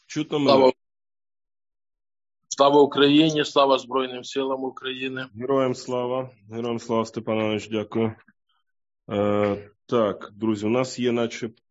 Чутно мене? Слава Україні, слава Збройним силам України. Героям слава, Степан Іванович, дякую. Так, друзі, у нас є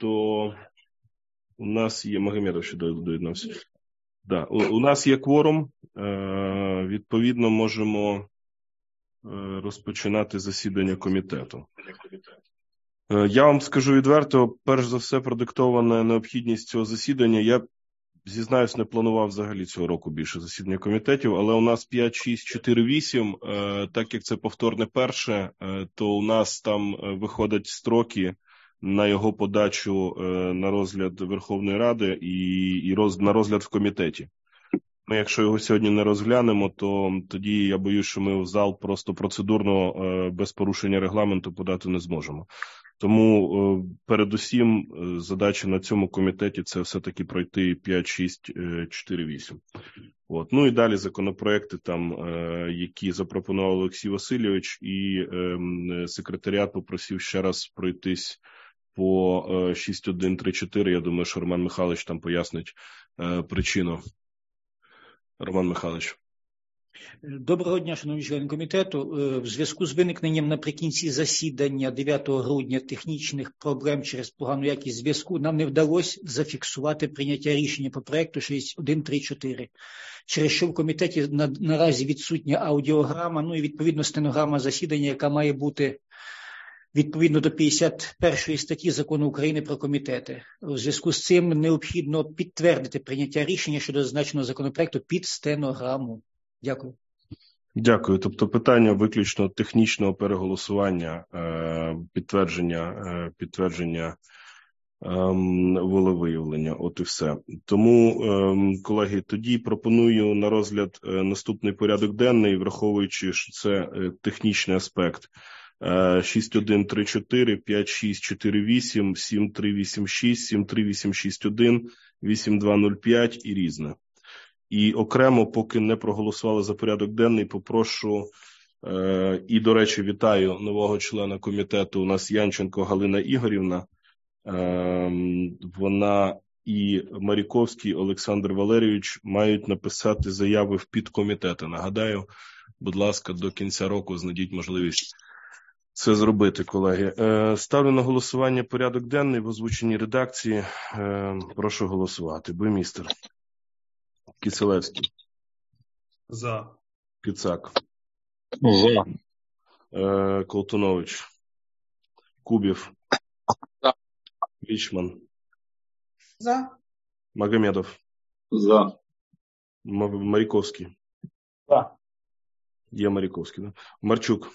Магомедов ще доєднався. Да, у нас є кворум, відповідно можемо розпочинати засідання комітету. Я вам скажу відверто, перш за все продиктована необхідність цього засідання. Я, зізнаюсь, не планував взагалі цього року більше засідання комітетів, але у нас 5, 6, 4, 8, так як це повторне перше, то у нас там виходять строки на його подачу на розгляд Верховної Ради і на розгляд в комітеті. Ми, якщо його сьогодні не розглянемо, то тоді я боюсь, що ми в зал просто процедурно без порушення регламенту подати не зможемо. Тому передусім задача на цьому комітеті – це все-таки пройти 5, 6, 4, 8. От. Ну і далі законопроекти, там, які запропонував Олексій Васильович, і секретаріат попросив ще раз пройтись по 6.1.3.4. Я думаю, що Роман Михайлович там пояснить причину. Роман Михайлович. Доброго дня, шановні члени комітету. В зв'язку з виникненням наприкінці засідання 9 грудня технічних проблем через погану якість зв'язку нам не вдалося зафіксувати прийняття рішення по проекту 6134, через що в комітеті наразі відсутня аудіограма, ну і відповідно стенограма засідання, яка має бути відповідно до 51 статті Закону України про комітети. У зв'язку з цим необхідно підтвердити прийняття рішення щодо зазначеного законопроекту під стенограму. Дякую. Дякую. Тобто питання виключно технічного переголосування, підтвердження волевиявлення. От і все. Тому, колеги, тоді пропоную на розгляд наступний порядок денний, враховуючи, що це технічний аспект. 6.1.3.4, 5.6.4.8, 7.3.8.6, 7.3.8.6.1, 8.2.0.5 і різне. І окремо, поки не проголосували за порядок денний, попрошу, і, до речі, вітаю нового члена комітету, у нас Янченко Галина Ігорівна, вона і Маріковський Олександр Валерійович мають написати заяви в підкомітети. Нагадаю, будь ласка, до кінця року знайдіть можливість це зробити, колеги. Ставлю на голосування порядок денний в озвученій редакції. Прошу голосувати. Буймістер. Киселевський. За. Кицак. За. Колтунович. Кубів. За. Вічман. За. Магомедов. За. Маріковський. За. Є Маріковський, да? Марчук.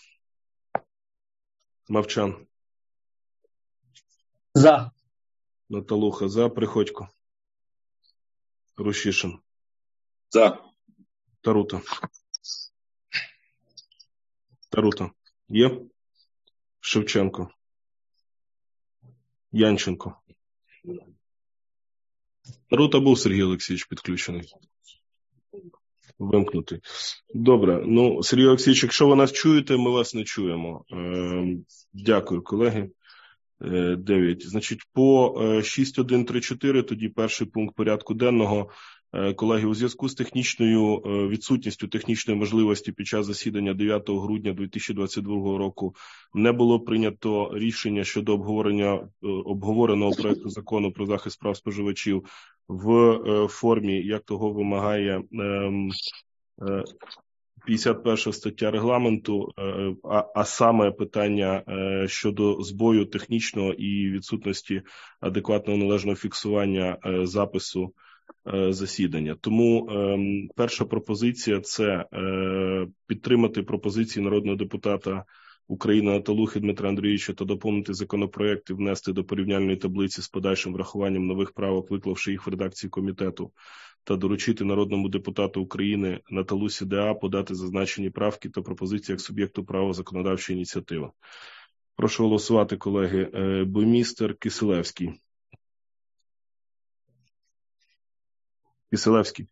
Мовчан. За. Наталуха. За. Приходько. Рущишин. За. Тарута. Є? Шевченко. Янченко. Тарута був, Сергій Олексійович, підключений. Вимкнутий. Добре. Ну, Сергій Олексійович, якщо ви нас чуєте, ми вас не чуємо. Дякую, колеги. 9. Значить, по 6.1.3.4, тоді перший пункт порядку денного. Колеги, у зв'язку з відсутністю технічної можливості під час засідання 9 грудня 2022 року не було прийнято рішення щодо обговореного проекту закону про захист прав споживачів в формі, як того вимагає 51 стаття регламенту, а саме питання щодо збою технічного і відсутності адекватного належного фіксування запису засідання. Тому перша пропозиція – це підтримати пропозиції народного депутата України Наталухи Дмитра Андрійовича та доповнити законопроект і внести до порівняльної таблиці з подальшим врахуванням нових правок, виклавши їх в редакції комітету, та доручити народному депутату України Наталусі Д.А. подати зазначені правки та пропозиції як суб'єкту права законодавчої ініціативи. Прошу голосувати, колеги. Буймістер, Киселевський. Киселевський.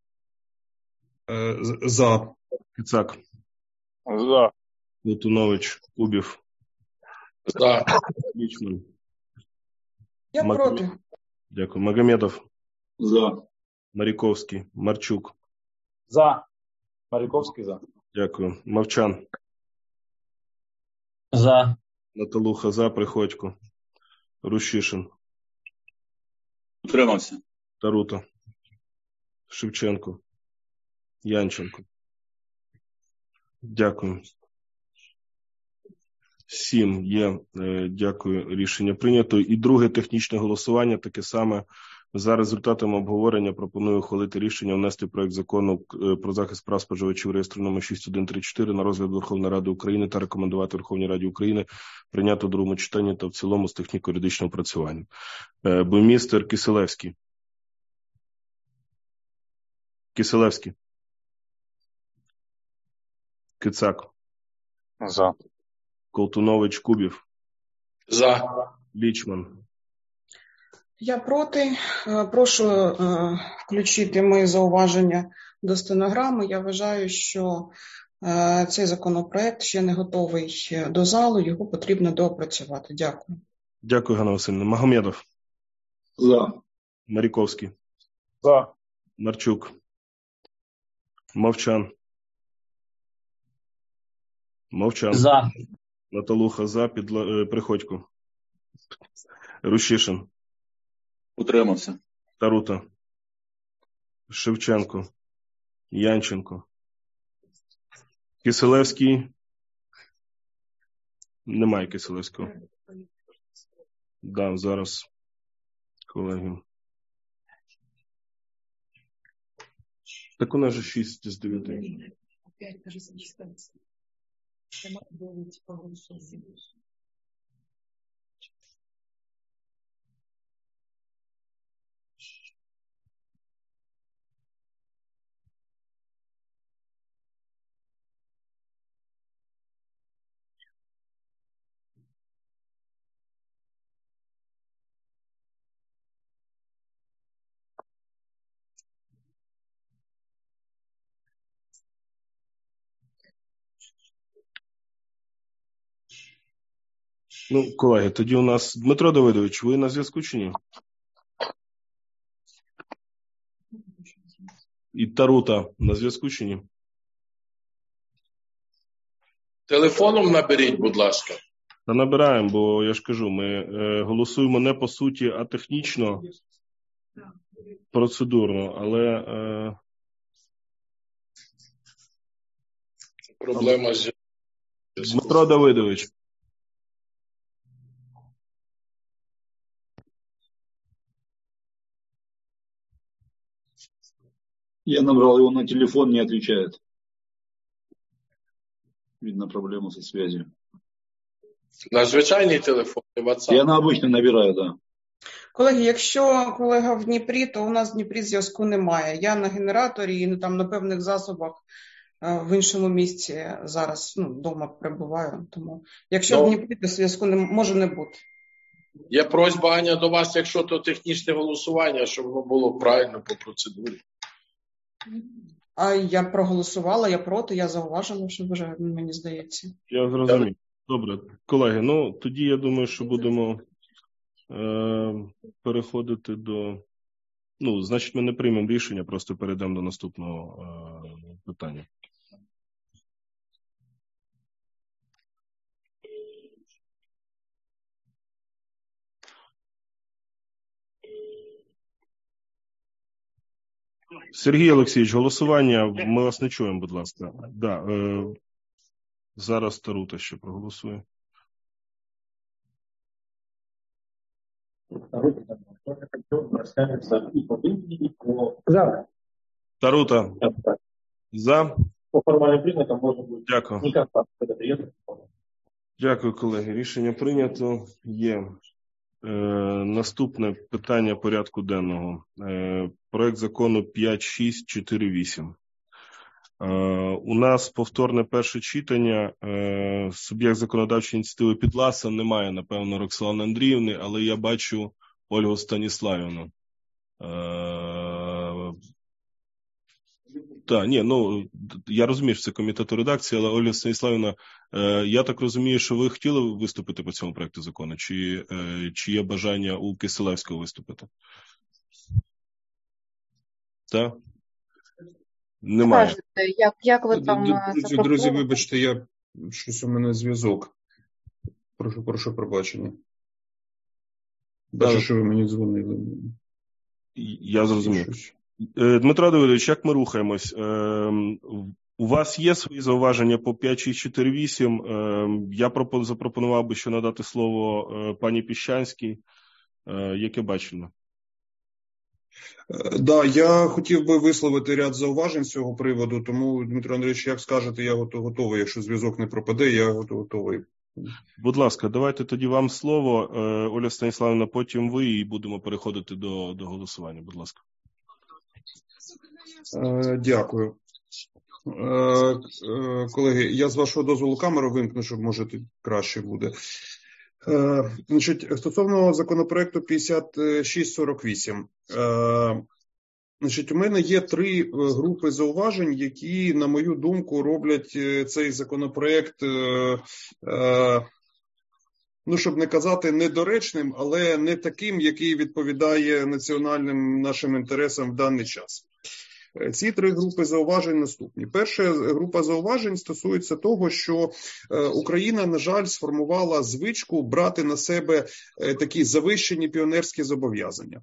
За. Кицак. За. Колтунович. Кубів. За. Вічман. Я проти. Дякую. Магомедов. За. Маріковський. Марчук. За. Маріковський за. Дякую. Мовчан. За. Наталуха за. Приходько. Рущишин. Утримався. Тарута. Шевченко. Янченко. Дякую. 7 є. Дякую. Рішення прийнято. І друге технічне голосування, таке саме. За результатами обговорення пропоную ухвалити рішення внести проект закону про захист прав споживачів реєстраційний номер 6134 на розгляд Верховної Ради України та рекомендувати Верховній Раді України прийняти у другому читанні та в цілому з техніко-юридичним опрацюванням. Буймістер Киселевський. Киселевський. Кицак. За. Колтунович Кубів. За. Лічман. Я проти. Прошу включити мої зауваження до стенограми. Я вважаю, що цей законопроект ще не готовий до залу, його потрібно доопрацювати. Дякую. Дякую, Ганна Васильівна. Магомедов. За. Маріковський. За. Марчук. Мовчан. Мовчан. За. Наталуха за. Приходько. Рущишин. Утримався. Тарута. Шевченко. Янченко. Киселевський. Немає Киселевського. Да, зараз, колеги. Так у нас же 6 з 9. Опять даже сочетается. Сама говорить по голосу. Ну, колеги, тоді у нас Дмитро Давидович, ви на зв'язку чи ні? І Тарута на зв'язку чи ні? Телефоном наберіть, будь ласка. Та набираємо, бо я ж кажу, ми голосуємо не по суті, а технічно, процедурно, але... Проблема з... Дмитро Давидович. Я набрал его на телефон, не отвечает. Видно проблему со связью. На звичайний телефон, WhatsApp. Я на обычный набираю, да. Колеги, якщо колега в Дніпрі, то у нас в Дніпрі зв'язку немає. Я на генераторі і там на певних засобах в іншому місці зараз вдома перебуваю. Тому якщо в Дніпрі, то зв'язку може не бути. Є просьба, Аня, до вас, якщо то технічне голосування, щоб воно було правильно по процедурі. А я проголосувала, я проти, я зауважила, що вже, мені здається. Я зрозумів. Добре, колеги, ну тоді я думаю, що будемо переходити до... Ну, значить, ми не приймемо рішення, просто перейдемо до наступного питання. Сергій Олексійович, голосування, ми вас не чуємо, будь ласка. Да, зараз Тарута ще проголосує. За. Тарута. За. По формальним признакам можна буде. Дякую. Никак так, это приятно. Дякую, колеги. Рішення прийнято. Є. Наступне питання порядку денного. Проект закону 5648. У нас повторне перше читання. Суб'єкт законодавчої ініціативи Підласа немає, напевно, Роксолани Андріївни, але я бачу Ольгу Станіславівну. Так, ні, ну, я розумію, що це комітету редакції, але Ольга Станіславівна, я так розумію, що ви хотіли виступити по цьому проекту закону, чи є бажання у Киселевського виступити? Так? Немає. Скажете, як ви там Друзі, вибачте, щось у мене зв'язок. Прошу пробачення. Бачу, що ви мені дзвонили. Я зрозумів. Дмитро Давидович, як ми рухаємось? У вас є свої зауваження по 5.648? Я запропонував би ще надати слово пані Піщанській. Яке бачення? Да, я хотів би висловити ряд зауважень з цього приводу, тому, Дмитро Андрійович, як скажете, я готовий. Якщо зв'язок не пропаде, я готовий. Будь ласка, давайте тоді вам слово, Оля Станіславівна, потім ви, і будемо переходити до голосування. Будь ласка. Дякую. Колеги, я з вашого дозволу камеру вимкну, щоб, може, краще буде. Стосовно законопроекту 5648. У мене є 3 групи зауважень, які, на мою думку, роблять цей законопроект, щоб не казати недоречним, але не таким, який відповідає національним нашим інтересам в даний час. Ці 3 групи зауважень наступні. Перша група зауважень стосується того, що Україна, на жаль, сформувала звичку брати на себе такі завищені піонерські зобов'язання,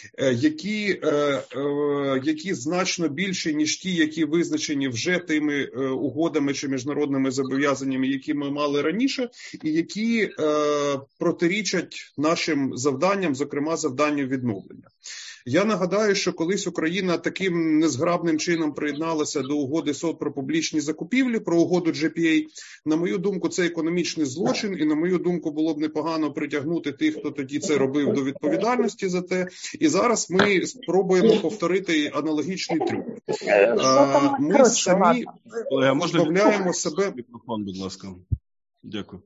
які значно більші, ніж ті, які визначені вже тими угодами чи міжнародними зобов'язаннями, які ми мали раніше, і які протирічать нашим завданням, зокрема завданню відновлення. Я нагадаю, що колись Україна таким незграбним чином приєдналася до угоди СОТ про публічні закупівлі, про угоду GPA. На мою думку, це економічний злочин, і на мою думку, було б непогано притягнути тих, хто тоді це робив, до відповідальності за те. І зараз ми спробуємо повторити аналогічний трюк. Ми самі позбавляємо себе... Мікрофон, будь ласка. Дякую.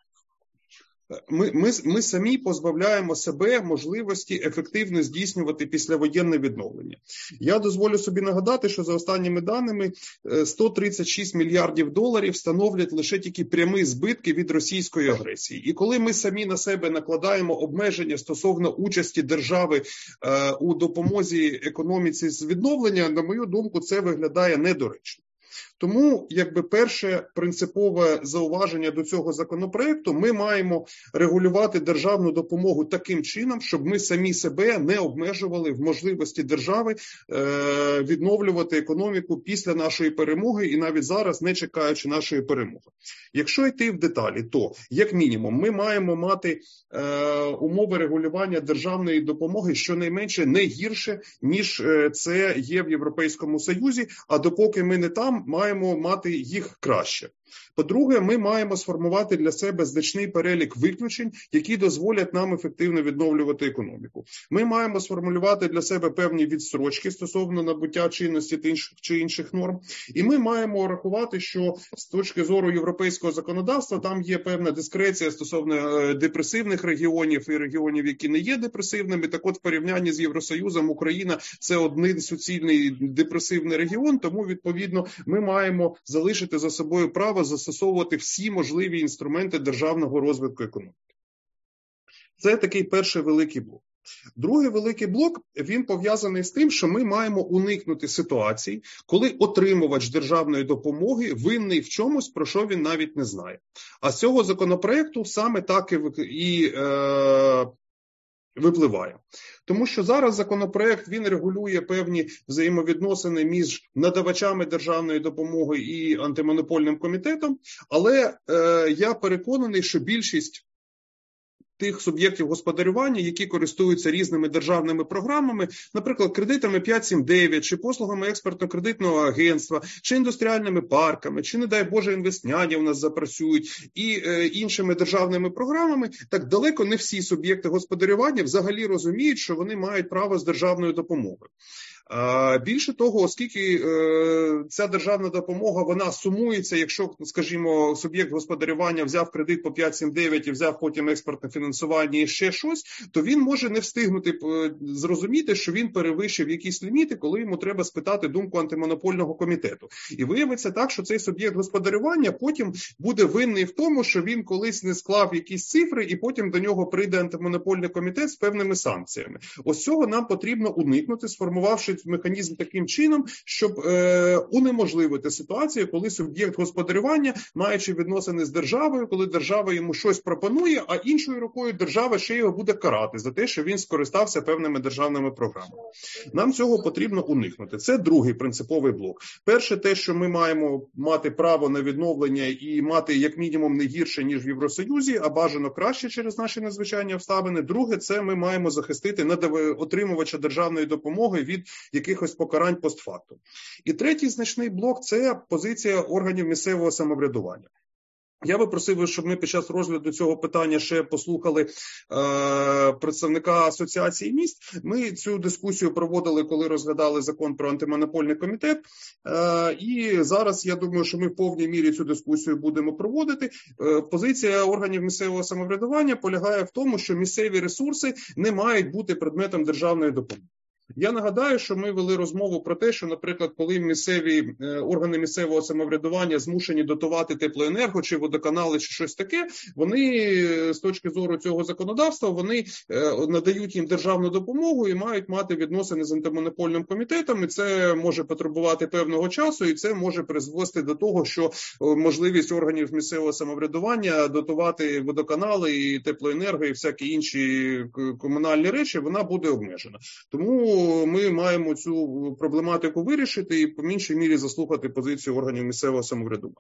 Ми самі позбавляємо себе можливості ефективно здійснювати післявоєнне відновлення. Я дозволю собі нагадати, що за останніми даними 136 мільярдів доларів становлять лише тільки прямі збитки від російської агресії. І коли ми самі на себе накладаємо обмеження стосовно участі держави у допомозі економіці з відновлення, на мою думку, це виглядає недоречно. Тому, перше принципове зауваження до цього законопроекту, ми маємо регулювати державну допомогу таким чином, щоб ми самі себе не обмежували в можливості держави відновлювати економіку після нашої перемоги і навіть зараз, не чекаючи нашої перемоги. Якщо йти в деталі, то, як мінімум, ми маємо мати умови регулювання державної допомоги щонайменше не гірше, ніж це є в Європейському Союзі, а допоки ми не там, маємо мати їх краще. По-друге, ми маємо сформувати для себе значний перелік виключень, які дозволять нам ефективно відновлювати економіку. Ми маємо сформулювати для себе певні відстрочки стосовно набуття чинності тих чи інших норм. І ми маємо рахувати, що з точки зору європейського законодавства там є певна дискреція стосовно депресивних регіонів і регіонів, які не є депресивними. Так от, в порівнянні з Євросоюзом Україна – це один суцільний депресивний регіон, тому, відповідно, ми маємо залишити за собою право застосовувати всі можливі інструменти державного розвитку економіки. Це такий перший великий блок. Другий великий блок, він пов'язаний з тим, що ми маємо уникнути ситуацій, коли отримувач державної допомоги винний в чомусь, про що він навіть не знає. А з цього законопроекту саме так і випливає. Тому що зараз законопроект, він регулює певні взаємовідносини між надавачами державної допомоги і антимонопольним комітетом, але я переконаний, що більшість тих суб'єктів господарювання, які користуються різними державними програмами, наприклад, кредитами 579, чи послугами експортно-кредитного агентства, чи індустріальними парками, чи, не дай Боже, інвестняні у нас запрацюють, і іншими державними програмами, так далеко не всі суб'єкти господарювання взагалі розуміють, що вони мають право з державною допомогою. Більше того, оскільки ця державна допомога, вона сумується, якщо, скажімо, суб'єкт господарювання взяв кредит по 5.7.9 і взяв потім експортне фінансування і ще щось, то він може не встигнути зрозуміти, що він перевищив якісь ліміти, коли йому треба спитати думку антимонопольного комітету. І виявиться так, що цей суб'єкт господарювання потім буде винний в тому, що він колись не склав якісь цифри, і потім до нього прийде антимонопольний комітет з певними санкціями. Ось цього нам потрібно уникнути, сформувавши бачать механізм таким чином, щоб унеможливити ситуацію, коли суб'єкт господарювання, маючи відносини з державою, коли держава йому щось пропонує, а іншою рукою держава ще його буде карати за те, що він скористався певними державними програмами. Нам цього потрібно уникнути. Це другий принциповий блок. Перше, те, що ми маємо мати право на відновлення і мати як мінімум не гірше, ніж в Євросоюзі, а бажано краще через наші надзвичайні обставини. Друге, це ми маємо захистити отримувача державної допомоги від якихось покарань постфактум. І третій значний блок – це позиція органів місцевого самоврядування. Я би просив, щоб ми під час розгляду цього питання ще послухали представника Асоціації міст. Ми цю дискусію проводили, коли розглядали закон про антимонопольний комітет. І зараз, я думаю, що ми в повній мірі цю дискусію будемо проводити. Позиція органів місцевого самоврядування полягає в тому, що місцеві ресурси не мають бути предметом державної допомоги. Я нагадаю, що ми вели розмову про те, що, наприклад, коли місцеві органи місцевого самоврядування змушені дотувати теплоенерго чи водоканали чи щось таке, вони з точки зору цього законодавства, вони надають їм державну допомогу і мають мати відносини з антимонопольним комітетом, і це може потребувати певного часу, і це може призвести до того, що можливість органів місцевого самоврядування дотувати водоканали і теплоенерго і всякі інші комунальні речі, вона буде обмежена. Тому ми маємо цю проблематику вирішити і по меншій мірі заслухати позицію органів місцевого самоврядування.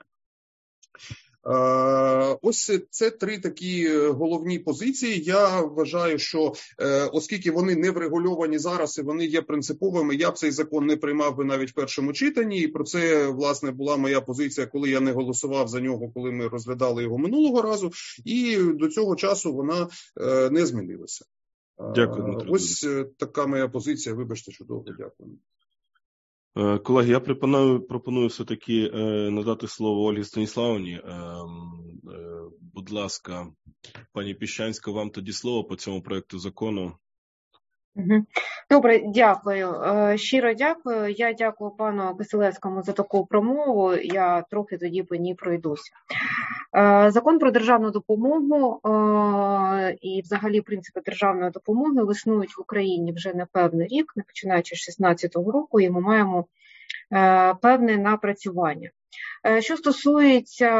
Ось це три такі головні позиції. Я вважаю, що оскільки вони не врегульовані зараз і вони є принциповими, я б цей закон не приймав би навіть в першому читанні. І про це, власне, була моя позиція, коли я не голосував за нього, коли ми розглядали його минулого разу. І до цього часу вона не змінилася. Дякую, Дмитро. Ось така моя позиція. Вибачте, що довго. Дякую. Колеги, я пропоную все-таки надати слово Ользі Станіславівні. Будь ласка, пані Піщанська, вам тоді слово по цьому проекту закону. Добре, дякую. Щиро дякую. Я дякую пану Кисилевському за таку промову. Я трохи тоді по ній пройдуся. Закон про державну допомогу і взагалі принципи державної допомоги існують в Україні вже не певний рік, починаючи з 2016 року, і ми маємо певне напрацювання. Що стосується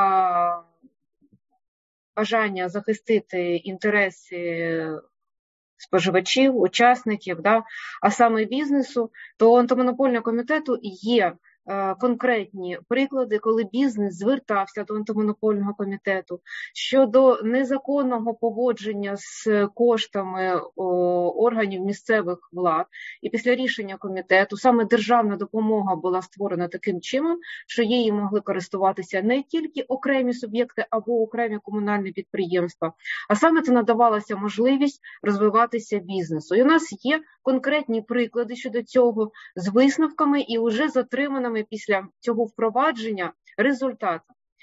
бажання захистити інтереси споживачів, учасників, а саме бізнесу, то у антимонопольного комітету є конкретні приклади, коли бізнес звертався до антимонопольного комітету щодо незаконного поводження з коштами органів місцевих влад. І після рішення комітету саме державна допомога була створена таким чином, що її могли користуватися не тільки окремі суб'єкти або окремі комунальні підприємства, а саме це надавалася можливість розвиватися бізнесу. І у нас є конкретні приклади щодо цього з висновками і вже затриманими після цього впровадження результату.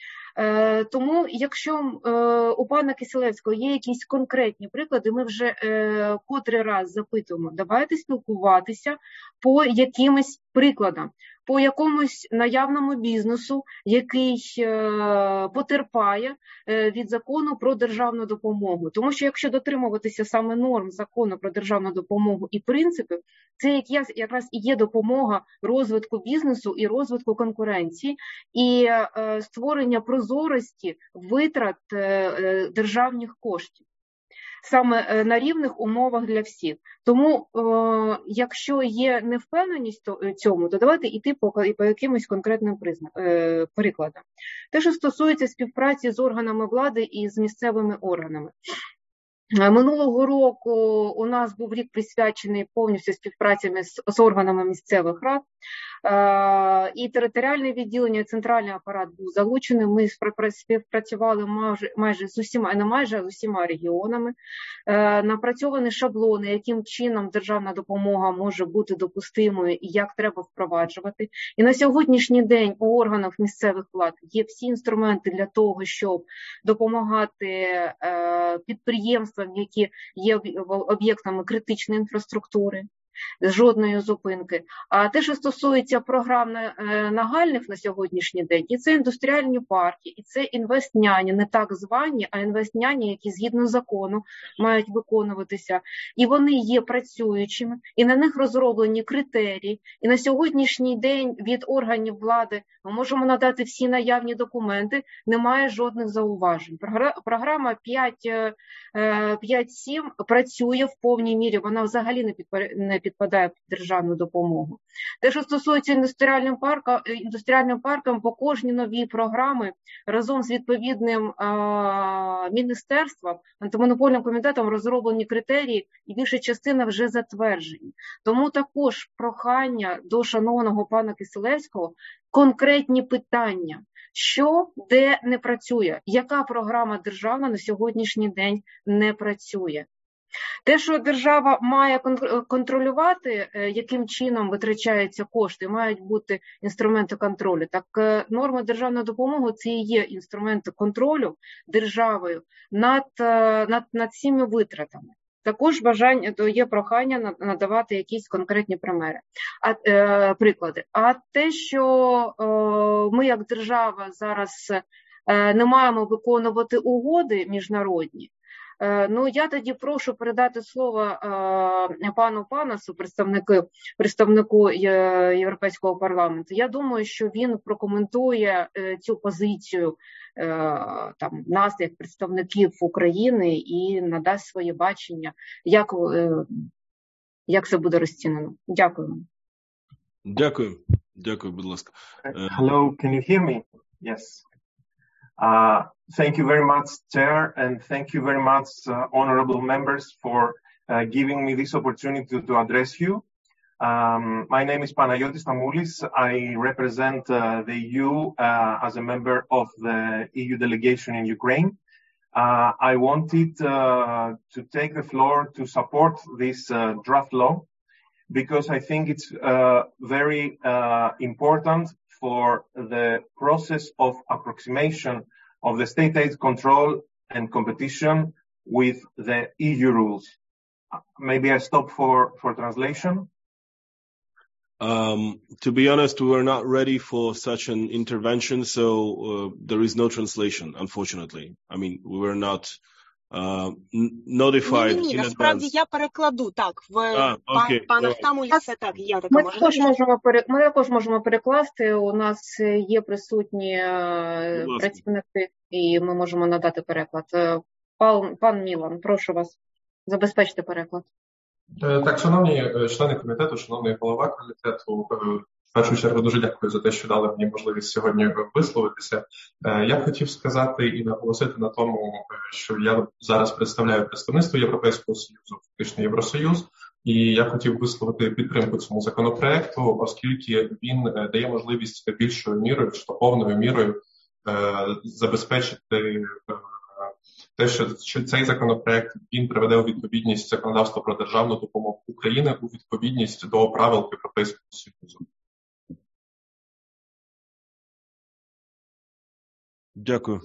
Тому, якщо у пана Кисилевського є якісь конкретні приклади, ми вже котрий раз запитуємо, давайте спілкуватися по якимось прикладам, по якомусь наявному бізнесу, який потерпає від закону про державну допомогу. Тому що якщо дотримуватися саме норм закону про державну допомогу і принципів, це якраз і є допомога розвитку бізнесу і розвитку конкуренції, і створення прозорості витрат державних коштів. Саме на рівних умовах для всіх. Тому, якщо є невпевненість в цьому, то давайте йти по якимось конкретним прикладам. Те, що стосується співпраці з органами влади і з місцевими органами. Минулого року у нас був рік присвячений повністю співпраці з органами місцевих рад. І територіальне відділення, і центральний апарат був залучений. Ми співпрацювали майже з усіма регіонами. Напрацьовані шаблони, яким чином державна допомога може бути допустимою і як треба впроваджувати. І на сьогоднішній день у органах місцевих влад є всі інструменти для того, щоб допомагати підприємствам, які є об'єктами критичної інфраструктури. жодної зупинки. А те, що стосується програм нагальних на сьогоднішній день, і це індустріальні парки, і це інвестняні, не так звані, а інвестняні, які згідно закону мають виконуватися. І вони є працюючими, і на них розроблені критерії. І на сьогоднішній день від органів влади ми можемо надати всі наявні документи, немає жодних зауважень. Програма 5.7 працює в повній мірі, вона взагалі не підпадає під державну допомогу. Те, що стосується індустріальним паркам, по кожній новій програмі разом з відповідним міністерством, антимонопольним комітетом розроблені критерії і більша частина вже затверджені. Тому також прохання до шановного пана Кисилевського, конкретні питання, що, де не працює, яка програма державна на сьогоднішній день не працює. Те, що держава має контролювати, яким чином витрачаються кошти, мають бути інструменти контролю. Так норми державної допомоги – це і є інструменти контролю державою над цими витратами. Також є прохання надавати якісь конкретні приклади. А те, що ми як держава зараз не маємо виконувати угоди міжнародні, я тоді прошу передати слово пану Панасу, представнику Європейського парламенту. Я думаю, що він прокоментує цю позицію нас, як представників України, і надасть своє бачення, як це буде розцінено. Дякую. Дякую. Дякую, будь ласка. Hello, can you hear me? Yes. Thank you very much, Chair, and thank you very much, honorable members, for giving me this opportunity to address you. My name is Panagiotis Tamoulis. I represent the EU as a member of the EU delegation in Ukraine. I wanted to take the floor to support this draft law because I think it's very important for the process of approximation of the state aid control and competition with the EU rules. Maybe I stop for translation. To be honest, we were not ready for such an intervention, so there is no translation, unfortunately. I mean, we were not notified in насправді advance. Я перекладу, так, пана Тамуліса, так, я така Ми також можемо перекласти, у нас є присутні працівники, і ми можемо надати переклад. Пан Мілан, прошу вас, забезпечте переклад. Так, шановні члени комітету, шановний голова комітету, в першу чергу дуже дякую за те, що дали мені можливість сьогодні висловитися. Я б хотів сказати і наголосити на тому, що я зараз представляю представництво Європейського Союзу, фактично Євросоюз, і я хотів висловити підтримку цьому законопроекту, оскільки він дає можливість більшою мірою, чи повною мірою забезпечити те, що цей законопроект він приведе у відповідність законодавства про державну допомогу України у відповідність до правил Європейського Союзу. Дякую.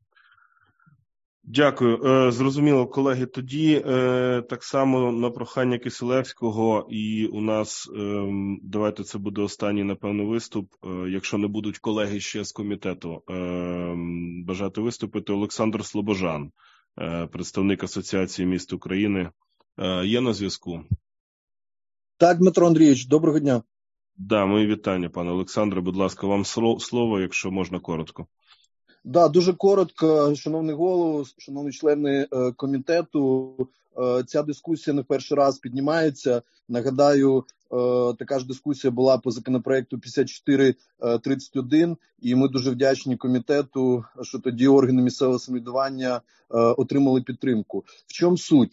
Дякую. Зрозуміло, колеги. Тоді так само на прохання Кисилевського, і у нас, давайте це буде останній, напевно, виступ. Якщо не будуть колеги ще з комітету бажати виступити, Олександр Слобожан, представник Асоціації міст України, є на зв'язку? Так, Дмитро Андрійович, доброго дня. Да, мої вітання, пане Олександре. Будь ласка, вам слово, якщо можна коротко. Да, дуже коротко, шановний голово, шановні члени комітету. Ця дискусія не в перший раз піднімається. Нагадаю, така ж дискусія була по законопроекту 5431, і ми дуже вдячні комітету, що тоді органи місцевого самоврядування отримали підтримку. В чому суть?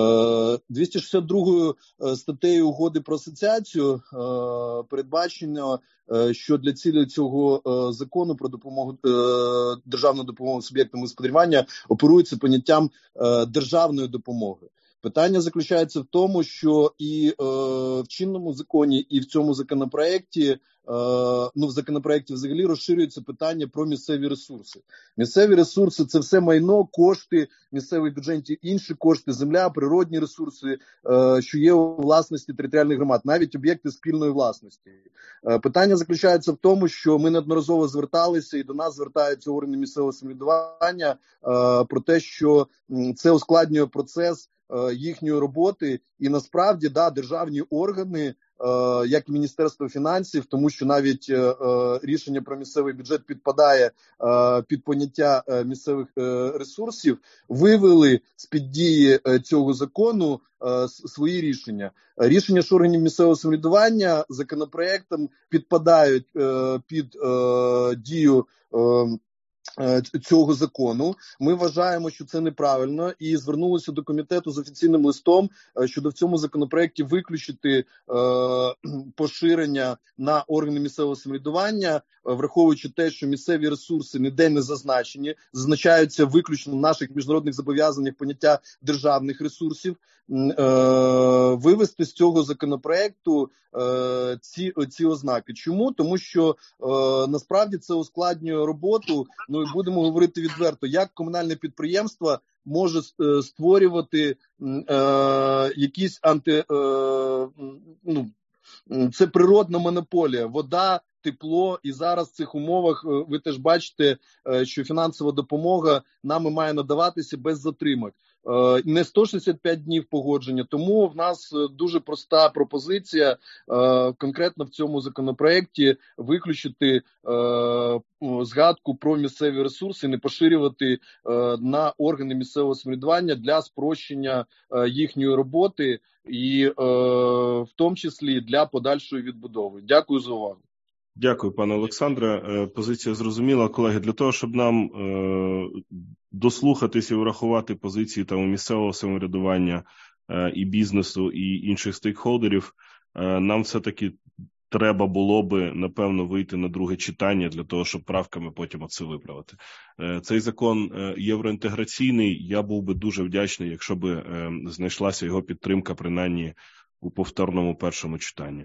262 статтею Угоди про асоціацію передбачено, що для цілі цього закону про допомогу, державну допомогу суб'єктам господарювання оперується поняттям державної допомоги. Питання заключається в тому, що і в чинному законі, і в цьому законопроекті, в законопроекті взагалі розширюється питання про місцеві ресурси. Місцеві ресурси – це все майно, кошти, місцевих бюджетів, інші кошти, земля, природні ресурси, що є у власності територіальних громад, навіть об'єкти спільної власності. Питання заключається в тому, що ми неодноразово зверталися і до нас звертаються органи місцевого самоврядування про те, що це ускладнює процес їхньої роботи, і насправді, державні органи, як і Міністерство фінансів, тому що навіть рішення про місцевий бюджет підпадає під поняття місцевих ресурсів, вивели з-під дії цього закону свої рішення. Рішення ж органів місцевого самоврядування законопроектом підпадають під дію цього закону. Ми вважаємо, що це неправильно, і звернулися до комітету з офіційним листом щодо в цьому законопроекті виключити поширення на органи місцевого самоврядування, враховуючи те, що місцеві ресурси ніде не зазначені, зазначаються виключно в наших міжнародних зобов'язаннях поняття державних ресурсів, вивести з цього законопроекту ці ознаки. Чому? Тому що насправді це ускладнює роботу. Ну і будемо говорити відверто, як комунальне підприємство може створювати якісь це природна монополія, вода, тепло, і зараз в цих умовах ви теж бачите, що фінансова допомога нами має надаватися без затримок. Не 165 днів погодження, тому в нас дуже проста пропозиція конкретно в цьому законопроекті виключити згадку про місцеві ресурси, не поширювати на органи місцевого самоврядування для спрощення їхньої роботи і в тому числі для подальшої відбудови. Дякую за увагу. Дякую, пане Олександре. Позиція зрозуміла. Колеги, для того, щоб нам дослухатися і врахувати позиції місцевого самоврядування і бізнесу, і інших стейкхолдерів, нам все-таки треба було би, напевно, вийти на друге читання для того, щоб правками потім це виправити. Цей закон євроінтеграційний. Я був би дуже вдячний, якщо б знайшлася його підтримка, принаймні, у повторному першому читанні.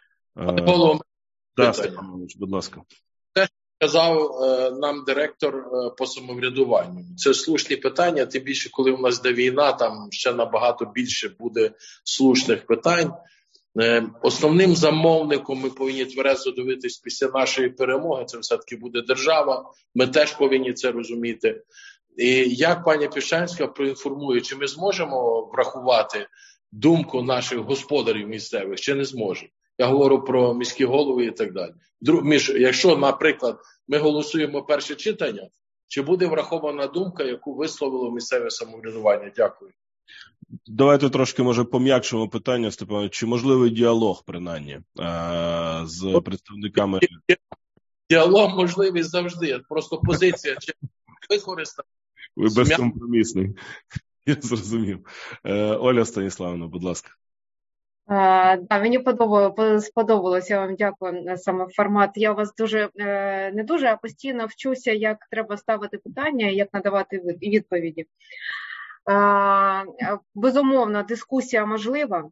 Степанович, будь ласка. Те, що сказав нам директор по самоврядуванню. Це слушні питання, тим більше, коли у нас йде війна, там ще набагато більше буде слушних питань. Основним замовником ми повинні тверезо дивитись після нашої перемоги, це все-таки буде держава, ми теж повинні це розуміти. І як пані Піщанська проінформує, чи ми зможемо врахувати думку наших господарів місцевих, чи не зможемо. Я говорю про міські голови і так далі. Якщо, наприклад, ми голосуємо перше читання, чи буде врахована думка, яку висловило місцеве самоврядування? Дякую. Давайте трошки, може, пом'якшимо питання, Степан. Чи можливий діалог, принаймні, з представниками? Діалог можливий завжди. Просто позиція чи використати. Ви безкомпромісний. Я зрозумів. Оля Станіславівна, будь ласка. Мені сподобалося, я вам дякую саме формат. Я у вас не дуже, а постійно вчуся, як треба ставити питання і як надавати відповіді. Безумовно, дискусія можлива,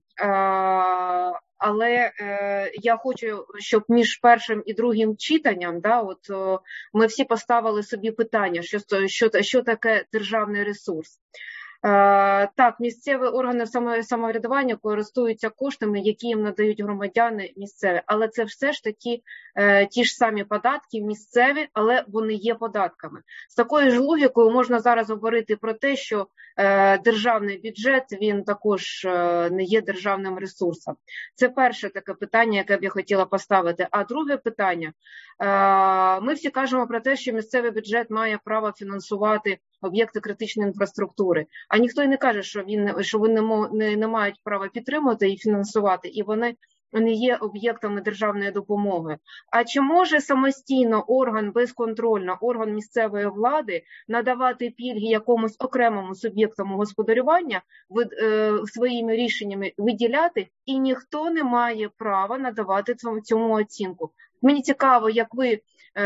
але я хочу, щоб між першим і другим читанням, ми всі поставили собі питання, що таке державний ресурс. Так, місцеві органи самоврядування користуються коштами, які їм надають громадяни місцеві, але це все ж таки ті ж самі податки місцеві, але вони є податками. З такою ж логікою можна зараз говорити про те, що державний бюджет, він також не є державним ресурсом. Це перше таке питання, яке б я хотіла поставити. А друге питання, ми всі кажемо про те, що місцевий бюджет має право фінансувати об'єкти критичної інфраструктури. А ніхто й не каже, що вони не мають права підтримувати і фінансувати, і вони не є об'єктами державної допомоги. А чи може самостійно безконтрольно орган місцевої влади надавати пільги якомусь окремому суб'єктам господарювання, своїми рішеннями виділяти і ніхто не має права надавати цьому оцінку. Мені цікаво, як ви,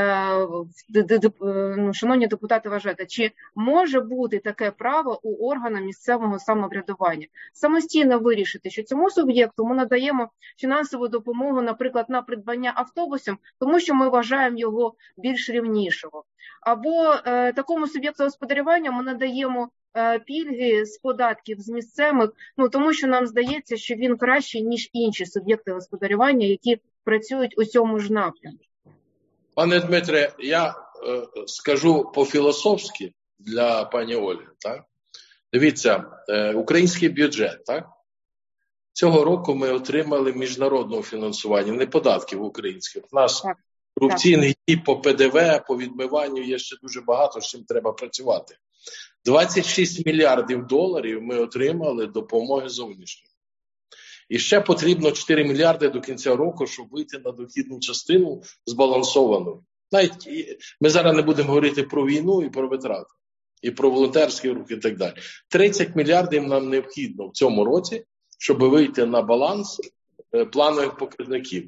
шановні депутати, вважаєте, чи може бути таке право у органа місцевого самоврядування? Самостійно вирішити, що цьому суб'єкту ми надаємо фінансову допомогу, наприклад, на придбання автобусів, тому що ми вважаємо його більш рівнішого. Або такому суб'єкту господарювання ми надаємо пільги з податків з місцевих, тому що нам здається, що він кращий, ніж інші суб'єкти господарювання, які працюють у цьому ж напрямку. Пане Дмитре, я скажу по-філософськи для пані Ольги. Так? Дивіться, український бюджет, так? Цього року ми отримали міжнародного фінансування, не податків українських. У нас корупційний дій по ПДВ, по відмиванню є ще дуже багато, з чим треба працювати. 26 мільярдів доларів ми отримали допомоги зовнішньої. І ще потрібно 4 мільярди до кінця року, щоб вийти на дохідну частину збалансовану. Навіть ми зараз не будемо говорити про війну і про витрати, і про волонтерський рух і так далі. 30 мільярдів нам необхідно в цьому році, щоб вийти на баланс планових показників.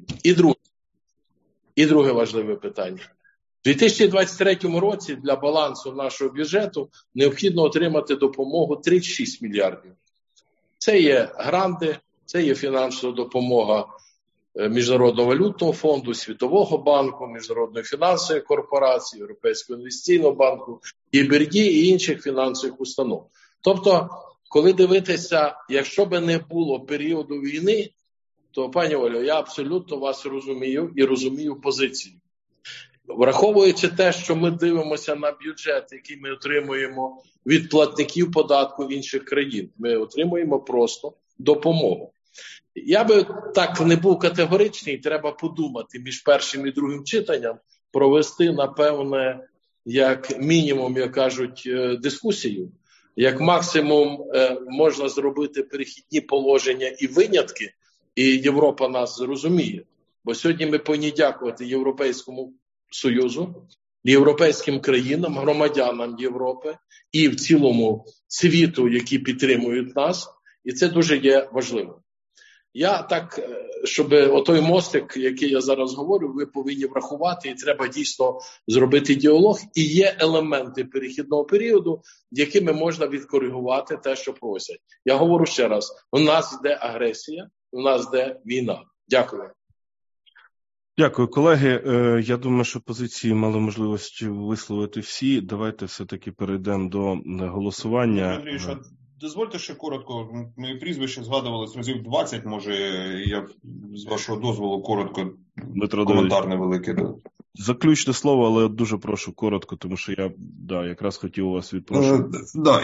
І друге важливе питання. У 2023 році для балансу нашого бюджету необхідно отримати допомогу 36 мільярдів. Це є гранти, це є фінансова допомога Міжнародного валютного фонду, Світового банку, Міжнародної фінансової корпорації, Європейського інвестиційного банку, ЄБРД і інших фінансових установ. Тобто, коли дивитися, якщо б не було періоду війни, то, пані Олю, я абсолютно вас розумію і розумію позицію. Враховуючи те, що ми дивимося на бюджет, який ми отримуємо від платників податку інших країн, ми отримуємо просто допомогу. Я би так не був категоричний, треба подумати між першим і другим читанням, провести, напевне, як мінімум, як кажуть, дискусію. Як максимум можна зробити перехідні положення і винятки, і Європа нас зрозуміє. Бо сьогодні ми повинні дякувати Європейському Союзу, європейським країнам, громадянам Європи і в цілому світу, які підтримують нас. І це дуже є важливо. Я так, щоб отой мостик, який я зараз говорю, ви повинні врахувати, і треба дійсно зробити діалог. І є елементи перехідного періоду, якими можна відкоригувати те, що просять. Я говорю ще раз, у нас йде агресія, у нас йде війна. Дякую. Дякую, колеги. Я думаю, що позиції мали можливість висловити всі. Давайте все-таки перейдемо до голосування. Дозвольте ще коротко, моє прізвище згадувалось разів 20, може, я з вашого дозволу коротко, коментар невеликий. Заключне слово, але дуже прошу коротко, тому що я якраз хотів у вас відпрошувати.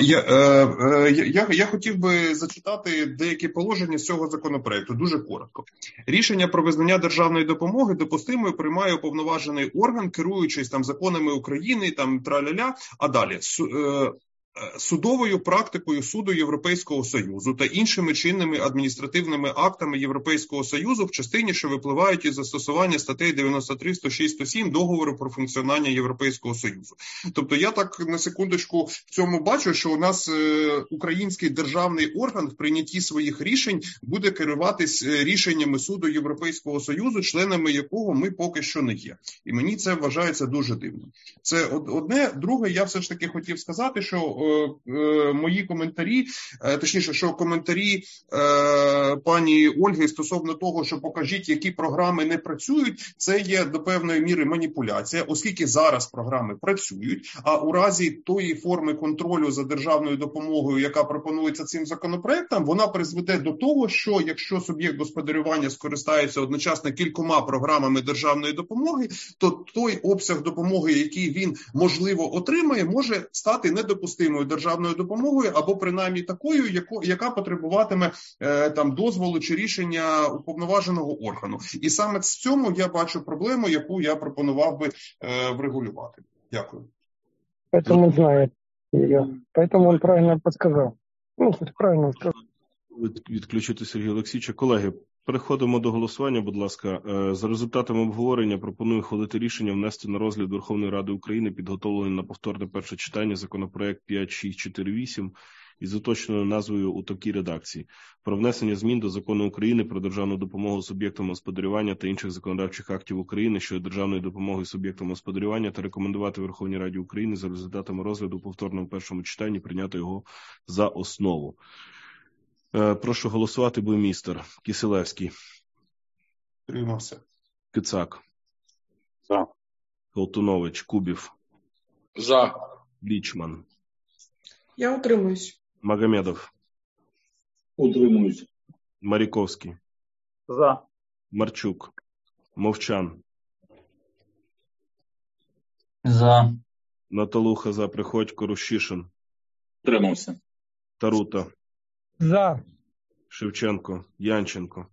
Я хотів би зачитати деякі положення з цього законопроекту, дуже коротко. Рішення про визнання державної допомоги допустимою приймає уповноважений орган, керуючись законами України, траля-ля, а далі судовою практикою Суду Європейського Союзу та іншими чинними адміністративними актами Європейського Союзу в частині, що випливають із застосування статей 93, 106, 107 Договору про функціонування Європейського Союзу. Тобто я так на секундочку в цьому бачу, що у нас український державний орган в прийнятті своїх рішень буде керуватись рішеннями Суду Європейського Союзу, членами якого ми поки що не є. І мені це вважається дуже дивно. Це одне. Друге, я все ж таки хотів сказати, що мої коментарі, точніше, що коментарі пані Ольги стосовно того, що покажіть, які програми не працюють, це є до певної міри маніпуляція, оскільки зараз програми працюють, а у разі тої форми контролю за державною допомогою, яка пропонується цим законопроектом, вона призведе до того, що якщо суб'єкт господарювання скористається одночасно кількома програмами державної допомоги, то той обсяг допомоги, який він, можливо, отримає, може стати недопустимим державною допомогою або принаймні такою, яка потребуватиме дозволу чи рішення уповноваженого органу. І саме в цьому я бачу проблему, яку я пропонував би врегулювати. Дякую. Поэтому он знает ее. Поэтому он правильно подсказал. Правильно сказал. Відключити Сергія Олексійовича. Колеги, переходимо до голосування, будь ласка. За результатами обговорення пропоную ухвалити рішення внести на розгляд Верховної Ради України підготовлений на повторне перше читання законопроект 5648 із уточненою назвою у такій редакції. Про внесення змін до Закону України про державну допомогу суб'єктам господарювання та інших законодавчих актів України щодо державної допомоги суб'єктам господарювання та рекомендувати Верховній Раді України за результатами розгляду у повторному першому читанні прийняти його за основу. Прошу голосувати, Буймістер. Кисилевський. Утримався. Кицак. За. Колтунович. Кубів. За. Лічман. Я утримуюсь. Магомедов. Утримуюсь. Маріковський. За. Марчук. Мовчан. За. Наталуха за. Приходько. Рущишин. Утримався. Тарута. За. Шевченко. Янченко.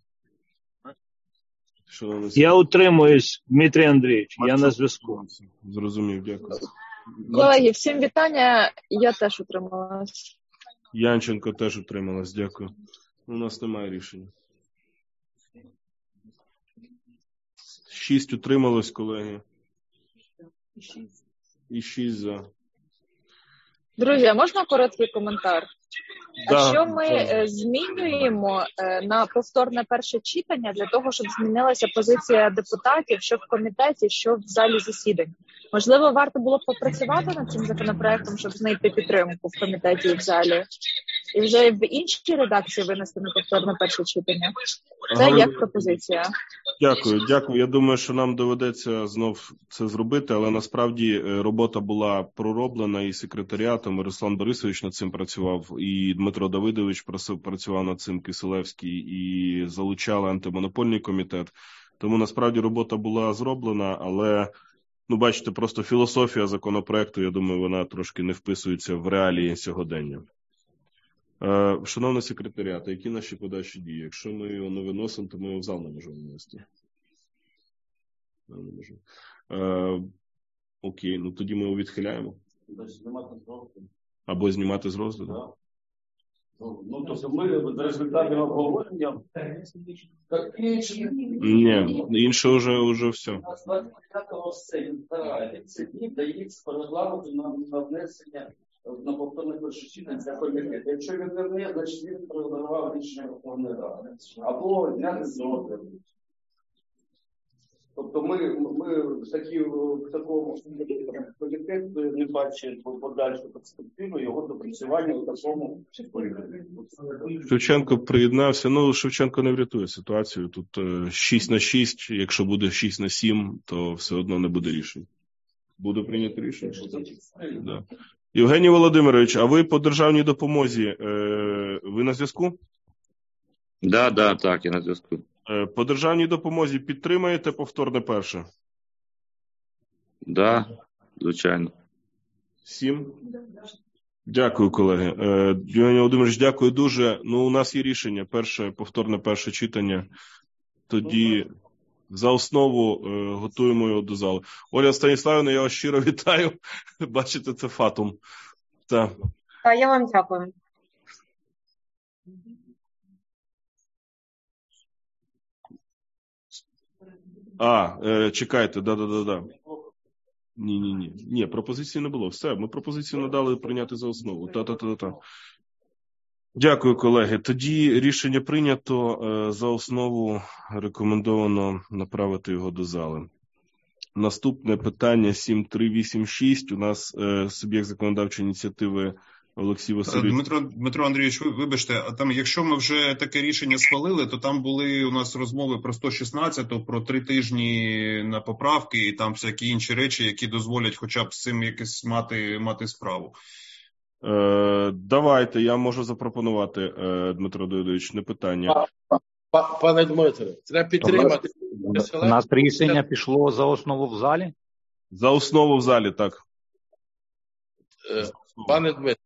Я утримуюсь, Дмитрій Андрійович, я на зв'язку. Зрозумів, дякую. Колеги, всім вітання, я теж утрималась. Янченко теж утрималась, дякую. У нас немає рішення. 6 утрималось, колеги. І 6 за. Друзі, а можна короткий коментар? Да, а що ми змінюємо на повторне перше читання для того, щоб змінилася позиція депутатів, що в комітеті, що в залі засідань? Можливо, варто було б попрацювати над цим законопроектом, щоб знайти підтримку в комітеті і в залі? І вже в іншій редакції винести на повторне перше читання? Це як пропозиція. Дякую. Я думаю, що нам доведеться знов це зробити, але насправді робота була пророблена і секретаріатом, і Руслан Борисович над цим працював, і Дмитро Давидович працював над цим, Кисилевський, і залучали антимонопольний комітет. Тому насправді робота була зроблена, але, бачите, просто філософія законопроекту, я думаю, вона трошки не вписується в реалії сьогодення. Шановний секретаріат, які наші подальші дії? Якщо ми його не виносимо, то ми його в зал не можемо винести. Окей, тоді ми його відхиляємо. Або знімати з розгляду. Тобто ми за результатами обговорення... Ні, інше вже все. 30 днів дається по регламенту на внесення на повторне перше читання для комітету. Якщо він не, значить він проігнорував рішення Верховної Ради. Або зняти з розгляду. Тобто ми в такому комітету не бачимо подальшу перспективу його допрацювання у такому вигляді. Шевченко приєднався. Шевченко не врятує ситуацію. Тут 6-6, якщо буде 6-7, то все одно не буде рішень. Буде прийнято рішення? Да. Євгеній Володимирович, а ви по державній допомозі, ви на зв'язку? Да, так, я на зв'язку. По державній допомозі підтримаєте повторне перше? Да, звичайно. 7? Дякую, колеги. Євгеній Володимирович, дякую дуже. У нас є рішення, повторне перше читання. Тоді за основу готуємо його до залу. Оля Станіславівна, я вас щиро вітаю. Бачите, це фатум. Так. Я вам дякую. Чекайте, да. Ні, пропозиції не було. Все, ми пропозицію надали прийняти за основу. Та. Дякую, колеги. Тоді рішення прийнято. За основу рекомендовано направити його до зали. Наступне питання 7386. У нас суб'єкт законодавчої ініціативи Олексій Васильович. Дмитро Андрійович, вибачте, а там, якщо ми вже таке рішення схвалили, то там були у нас розмови про 116, про 3 тижні на поправки і там всякі інші речі, які дозволять хоча б з цим якось мати справу. Давайте, я можу запропонувати, Дмитро Давидович, не питання. Пане Дмитре, треба підтримати. У нас рішення пішло за основу в залі? За основу в залі, так. Пане Дмитре,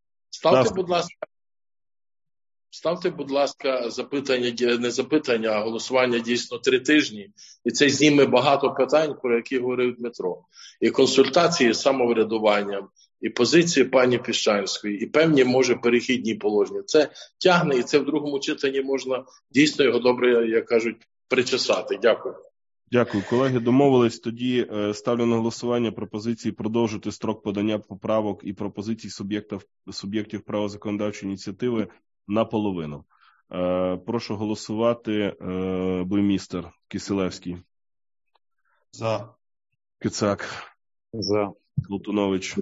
ставте, будь ласка, запитання, а голосування дійсно 3 тижні. І це зніме багато питань, про які говорив Дмитро. І консультації з самоврядуванням, і позиції пані Піщанської, і певні, може, перехідні положення. Це тягне, і це в другому читанні можна дійсно його добре, як кажуть, причесати. Дякую. Дякую, колеги. Домовились. Тоді ставлю на голосування пропозиції продовжити строк подання поправок і пропозицій суб'єктів права законодавчої ініціативи наполовину. Прошу голосувати. Буймістер Кисилевський. За. Кицак. За. Колтунович.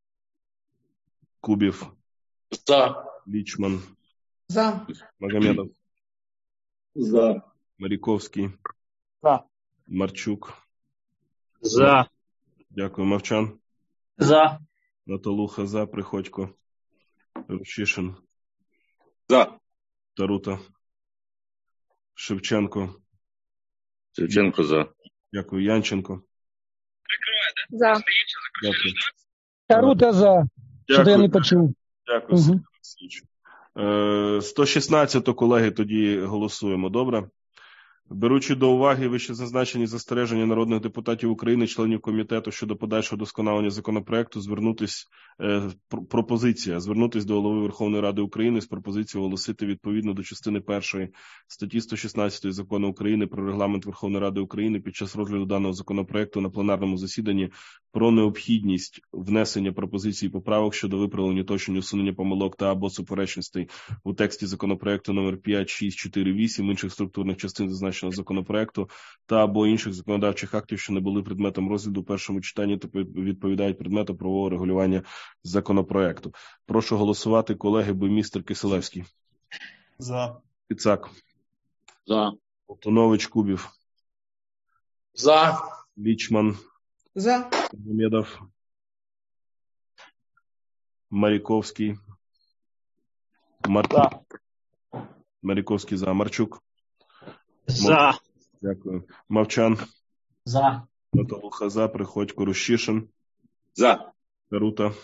Кубів. За. Лічман. За. Магомедов. За. Маріковський. За. Марчук. За. Дякую. Мовчан. За. Наталуха. За. Приходько. Рущишин. За. Тарута. Шевченко. Шевченко за. Дякую. Янченко. За. Дякую. Тарута за. Що-то я не почув. Дякую, Сергій Олексійович. 116-то, колеги, тоді голосуємо, добре? Беручи до уваги вище зазначені застереження народних депутатів України, членів комітету щодо подальшого досконалення законопроекту, звернутись до Голови Верховної Ради України з пропозицією оголосити відповідно до частини 1 статті 116 Закону України про Регламент Верховної Ради України під час розгляду даного законопроекту на пленарному засіданні про необхідність внесення пропозицій і поправок щодо виправлення, уточнення, усунення помилок та або суперечностей у тексті законопроекту номер 5, 6, 4, 8, інших структурних частин зазначеного законопроекту та або інших законодавчих актів, що не були предметом розгляду в першому читанні та відповідають предмету правового регулювання законопроекту. Прошу голосувати, колеги. Буймістер Кисилевський. За. Кицак. За. Колтунович. Кубів. За. Лічман. За. Магомедов. Маріковський. За. Маріковський за. Марчук. За. Дякую. Мовчан. За. Наталуха за. Приходько. Рущишин. За. Тарута.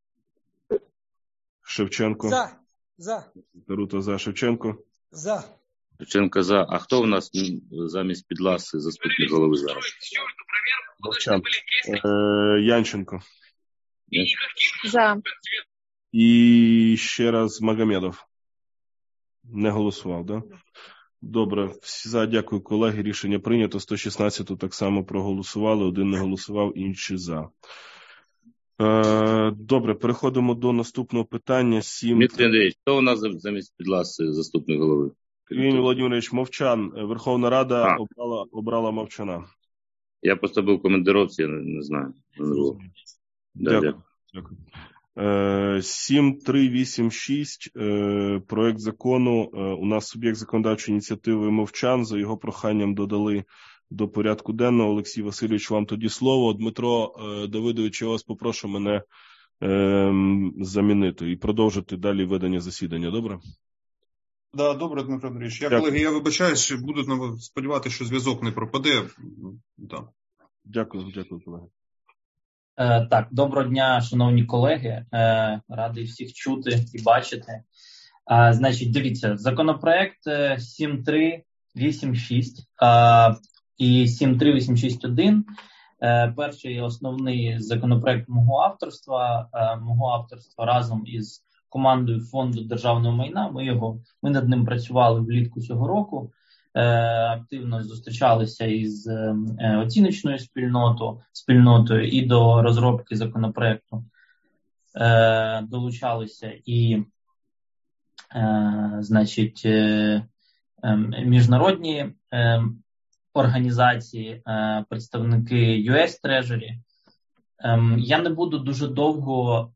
Шевченко. За. Тарута за. Шевченко. За. Шевченко за. А хто в нас замість Підласи заступник голови зараз? Мовчан. Янченко. За. І ще раз Магомедов. Не голосував, да? Добре, всі за, дякую, колеги. Рішення прийнято. 116-ту так само проголосували, один не голосував, інші за. Добре, переходимо до наступного питання. Дмитрий Андрійович, хто у нас замість Підласи заступник голови? Євгеній Володимирович, Мовчан. Верховна Рада обрала Мовчана. Я просто був в командировці, я не знаю. Дякую. 7386, проект закону. У нас суб'єкт законодавчої ініціативи Мовчан. За його проханням додали до порядку денного. Олексій Васильович, вам тоді слово. Дмитро Давидович, я вас попрошу мене замінити і продовжити далі ведення засідання. Добре? Да, добре, Дмитро Андрійович. Колеги, я вибачаюсь, що буду сподіватися, що зв'язок не пропаде. Да. Дякую, колеги. Так, доброго дня, шановні колеги. Радий всіх чути і бачити. Значить, дивіться, законопроект 7386 і 73861. Перший основний законопроект мого авторства разом із командою Фонду державного майна. Ми над ним працювали влітку цього року. Активно зустрічалися із оціночною спільнотою і до розробки законопроекту долучалися і міжнародні організації, представники US Treasury. Я не буду дуже довго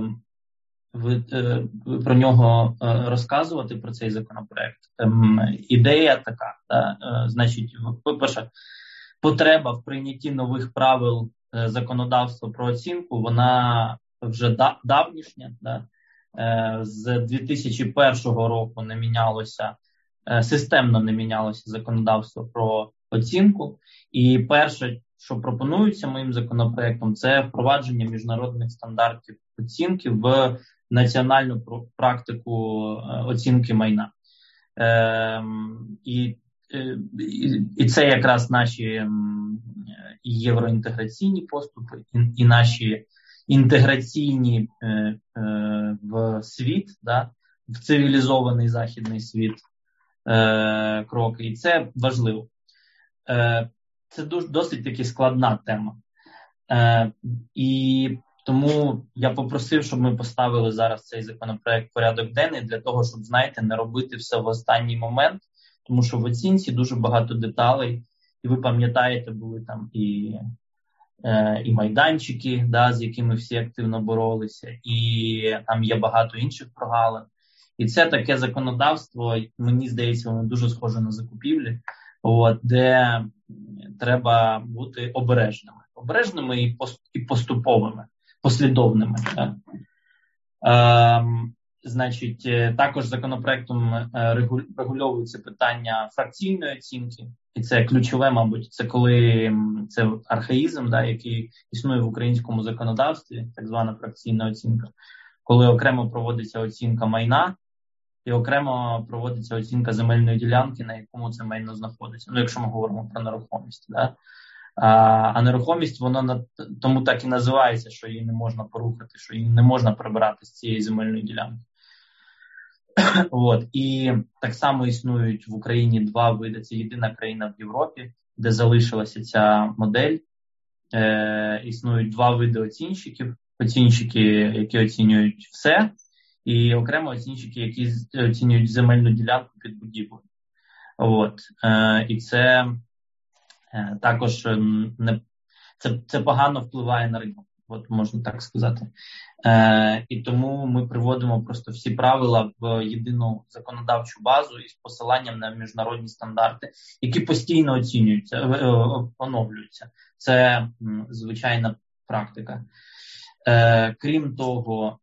про нього розказувати, про цей законопроект. Ідея така, значить, по-перше, потреба в прийнятті нових правил законодавства про оцінку, вона вже давнішня. З 2001 року системно не мінялося законодавство про оцінку. І перше, що пропонується моїм законопроектом, це впровадження міжнародних стандартів оцінки в національну практику оцінки майна. І це якраз наші євроінтеграційні поступи, і наші інтеграційні в світ, в цивілізований західний світ кроки. І це важливо. це досить таки складна тема. І тому я попросив, щоб ми поставили зараз цей законопроект в порядок денний для того, щоб, знаєте, не робити все в останній момент, тому що в оцінці дуже багато деталей, і ви пам'ятаєте, були там і майданчики, да, з якими всі активно боролися, і там є багато інших прогалин. І це таке законодавство, мені здається, воно дуже схоже на закупівлі, де треба бути обережними і поступовими, послідовними. Значить, також законопроектом регульовується питання фракційної оцінки, і це ключове, мабуть, це коли це архаїзм, да, який існує в українському законодавстві, так звана фракційна оцінка, коли окремо проводиться оцінка майна і окремо проводиться оцінка земельної ділянки, на якому це майно знаходиться. Ну, якщо ми говоримо про нерухомість, да. А нерухомість, воно тому так і називається, що її не можна порухати, що її не можна прибирати з цієї земельної ділянки. І так само існують в Україні два види. Це єдина країна в Європі, де залишилася ця модель. Існують два види оцінщиків. Оцінщики, які оцінюють все, і окремо оцінщики, які оцінюють земельну ділянку під будівлею. І це також це погано впливає на ринок, можна так сказати. І тому ми приводимо просто всі правила в єдину законодавчу базу із посиланням на міжнародні стандарти, які постійно оцінюються, оновлюються. Це звичайна практика. Крім того,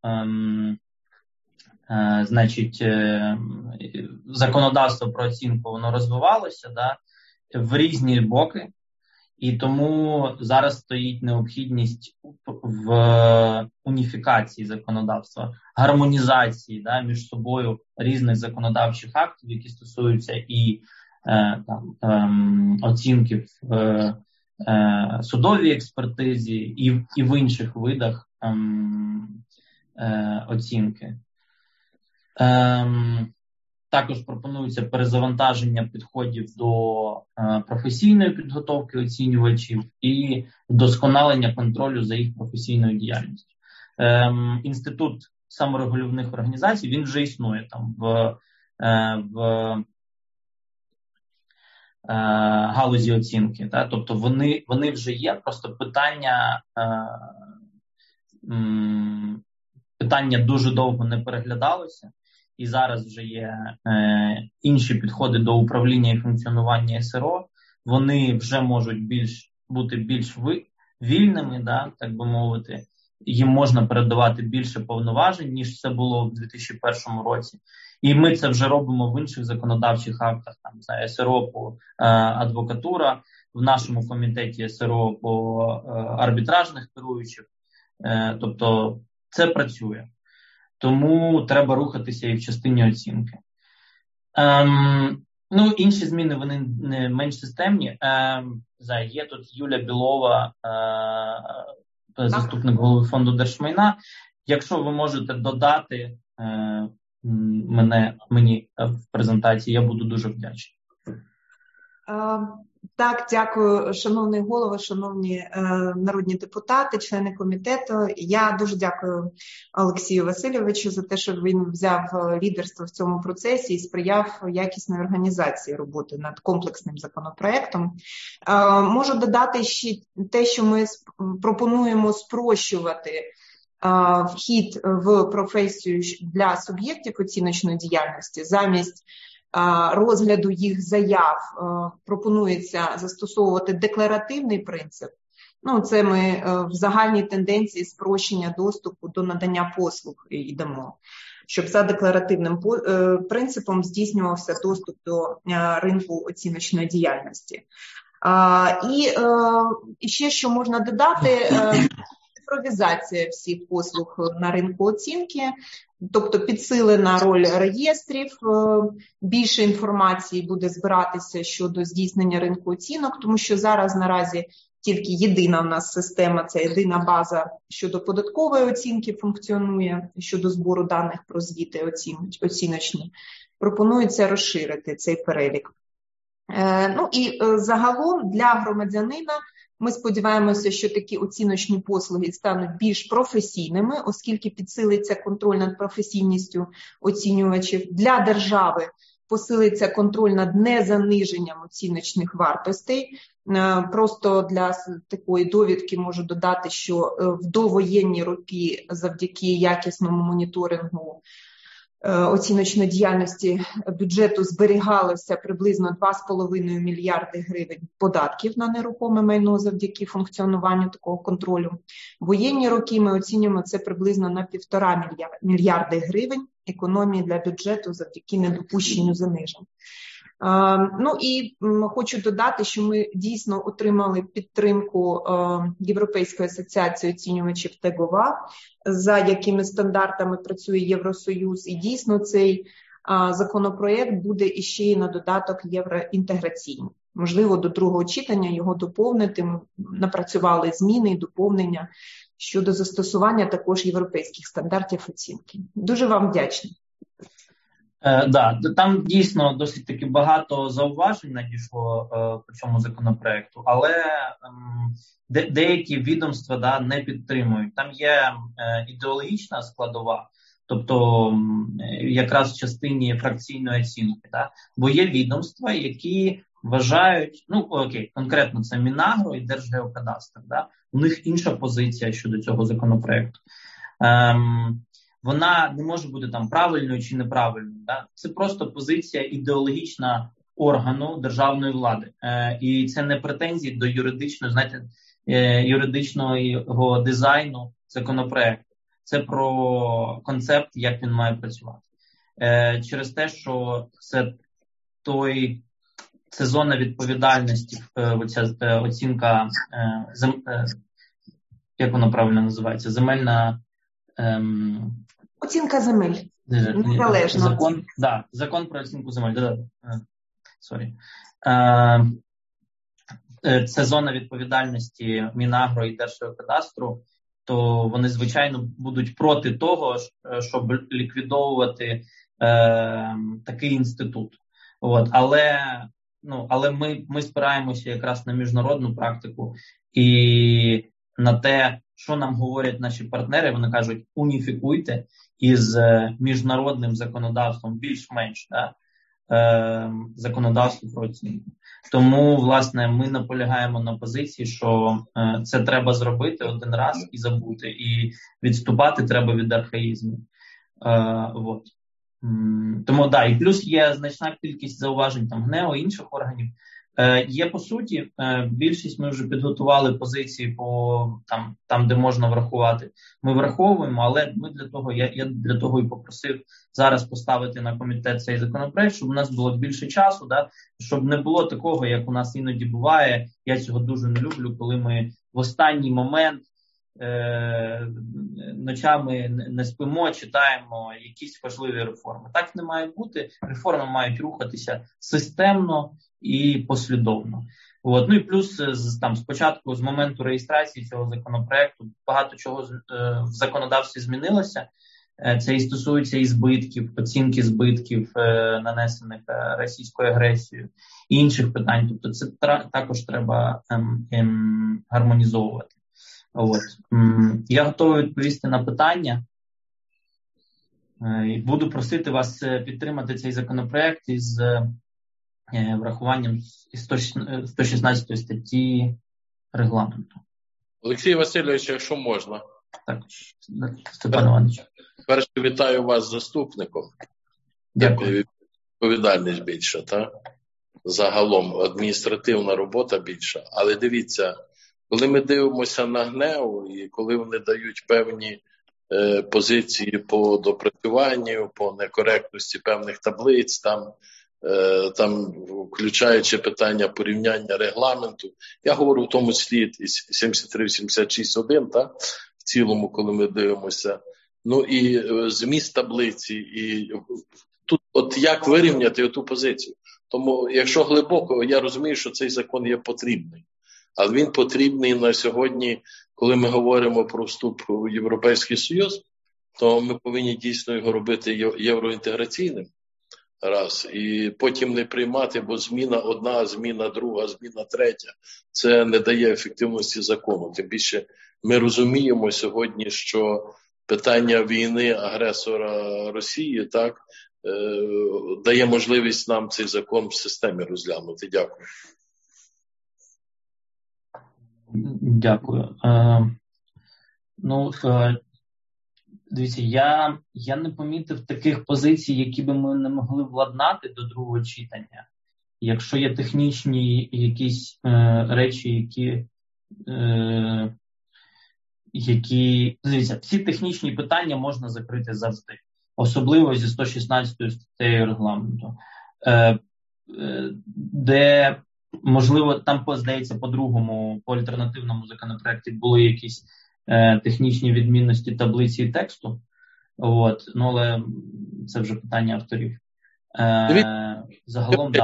значить, законодавство про оцінку, воно розвивалося, да, в різні боки, і тому зараз стоїть необхідність в уніфікації законодавства, гармонізації, да, між собою різних законодавчих актів, які стосуються і оцінки в судовій експертизі, і в інших видах оцінки. Також пропонується перезавантаження підходів до професійної підготовки оцінювачів і вдосконалення контролю за їх професійною діяльністю. Інститут саморегулівних організацій, він вже існує там в галузі оцінки. Да? Тобто вони вже є, просто питання дуже довго не переглядалося. І зараз вже є інші підходи до управління і функціонування СРО. Вони вже можуть бути більш вільними, да, так би мовити. Їм можна передавати більше повноважень, ніж це було в 2001 році. І ми це вже робимо в інших законодавчих актах. Там, СРО по адвокатура, в нашому комітеті СРО по арбітражних керуючих. Тобто це працює. Тому треба рухатися і в частині оцінки. Інші зміни, вони не менш системні. Є тут Юля Білова, заступник голови фонду держмайна. Якщо ви можете додати мені в презентації, я буду дуже вдячний. Так, дякую, шановний голово, шановні народні депутати, члени комітету. Я дуже дякую Олексію Васильовичу за те, що він взяв лідерство в цьому процесі і сприяв якісної організації роботи над комплексним законопроектом. Можу додати ще те, що ми пропонуємо спрощувати вхід в професію для суб'єктів оціночної діяльності. Замість розгляду їх заяв пропонується застосовувати декларативний принцип. Це ми в загальній тенденції спрощення доступу до надання послуг йдемо, щоб за декларативним принципом здійснювався доступ до ринку оціночної діяльності. І ще що можна додати, цифровізація всіх послуг на ринку оцінки, тобто підсилена роль реєстрів, більше інформації буде збиратися щодо здійснення ринку оцінок, тому що зараз наразі тільки єдина в нас система, це єдина база щодо податкової оцінки функціонує, щодо збору даних про звіти оціночні. Пропонується розширити цей перелік. Ну і загалом для громадянина ми сподіваємося, що такі оціночні послуги стануть більш професійними, оскільки підсилиться контроль над професійністю оцінювачів. Для держави посилиться контроль над незаниженням оціночних вартостей. Просто для такої довідки можу додати, що в довоєнні роки завдяки якісному моніторингу оціночної діяльності бюджету зберігалося приблизно 2,5 мільярди гривень податків на нерухоме майно завдяки функціонуванню такого контролю. Воєнні роки ми оцінюємо це приблизно на 1,5 мільярди гривень економії для бюджету завдяки недопущенню занижень. Ну і хочу додати, що ми дійсно отримали підтримку Європейської асоціації оцінювачів ТЕГОВА, за якими стандартами працює Євросоюз, і дійсно цей законопроєкт буде іще й на додаток євроінтеграційний. Можливо, до другого читання його доповнити, ми напрацювали зміни і доповнення щодо застосування також європейських стандартів оцінки. Дуже вам вдячна. Да, там дійсно досить таки багато зауважень надійшло по цьому законопроекту, але деякі відомства не підтримують. Там є ідеологічна складова, тобто якраз в частині фракційної оцінки, бо є відомства, які вважають, конкретно це Мінагро і Держгеокадастр, у них інша позиція щодо цього законопроекту. Вона не може бути там правильною чи неправильною. Це просто позиція ідеологічна органу державної влади. І це не претензії до юридичного дизайну законопроекту. Це про концепт, як він має працювати. Через те, що це зона відповідальності, оця оцінка, як воно правильно називається, земельна... Оцінка земель. Незалежно. Закон про оцінку земель. Це зона відповідальності Мінагро і Держгеокадастру, то вони, звичайно, будуть проти того, щоб ліквідовувати такий інститут. Але ми спираємося якраз на міжнародну практику і на те, що нам говорять наші партнери. Вони кажуть, уніфікуйте із міжнародним законодавством більш-менш законодавство про оцінку. Тому, власне, ми наполягаємо на позиції, що це треба зробити один раз і забути, і відступати треба від архаїзму. Тому, і плюс є значна кількість зауважень там ГНЕО і інших органів. Є, по суті, більшість ми вже підготували позиції по там, де можна врахувати. Ми враховуємо, але ми я для того і попросив зараз поставити на комітет цей законопроект, щоб у нас було більше часу, щоб не було такого, як у нас іноді буває. Я цього дуже не люблю, коли ми в останній момент ночами не спимо, читаємо якісь важливі реформи. Так не має бути. Реформи мають рухатися системно і послідовно. Ну і плюс спочатку, з моменту реєстрації цього законопроекту, багато чого в законодавстві змінилося. Це і стосується і збитків, оцінки збитків, нанесених російською агресією, і інших питань. Тобто це також треба гармонізовувати. Я готовий відповісти на питання. Буду просити вас підтримати цей законопроект із врахуванням 116 статті регламенту. Олексій Васильович, якщо можна. Так, Степан Іванович. Перше, вітаю вас з заступником. Дякую. Відповідальність більша, так? Загалом адміністративна робота більша. Але дивіться, коли ми дивимося на ГНЕУ і коли вони дають певні позиції по допрацюванню, по некоректності певних таблиць, там включаючи питання порівняння регламенту, я говорю в тому числі 73-86-1, в цілому, коли ми дивимося, і зміст таблиці, і тут от як вирівняти ту позицію. Тому, якщо глибоко, я розумію, що цей закон є потрібний, але він потрібний на сьогодні, коли ми говоримо про вступ у Європейський Союз, то ми повинні дійсно його робити євроінтеграційним. Раз. І потім не приймати, бо зміна одна, зміна друга, зміна третя. Це не дає ефективності закону. Тим більше ми розуміємо сьогодні, що питання війни агресора Росії дає можливість нам цей закон в системі розглянути. Дякую. Дякую. Дивіться, я не помітив таких позицій, які би ми не могли владнати до другого читання. Якщо є технічні якісь речі, дивіться, всі технічні питання можна закрити завжди. Особливо зі 116 статтею регламенту. Де, можливо, там, здається, по альтернативному законопроекті були якісь технічні відмінності таблиці і тексту. Але це вже питання авторів. Загалом,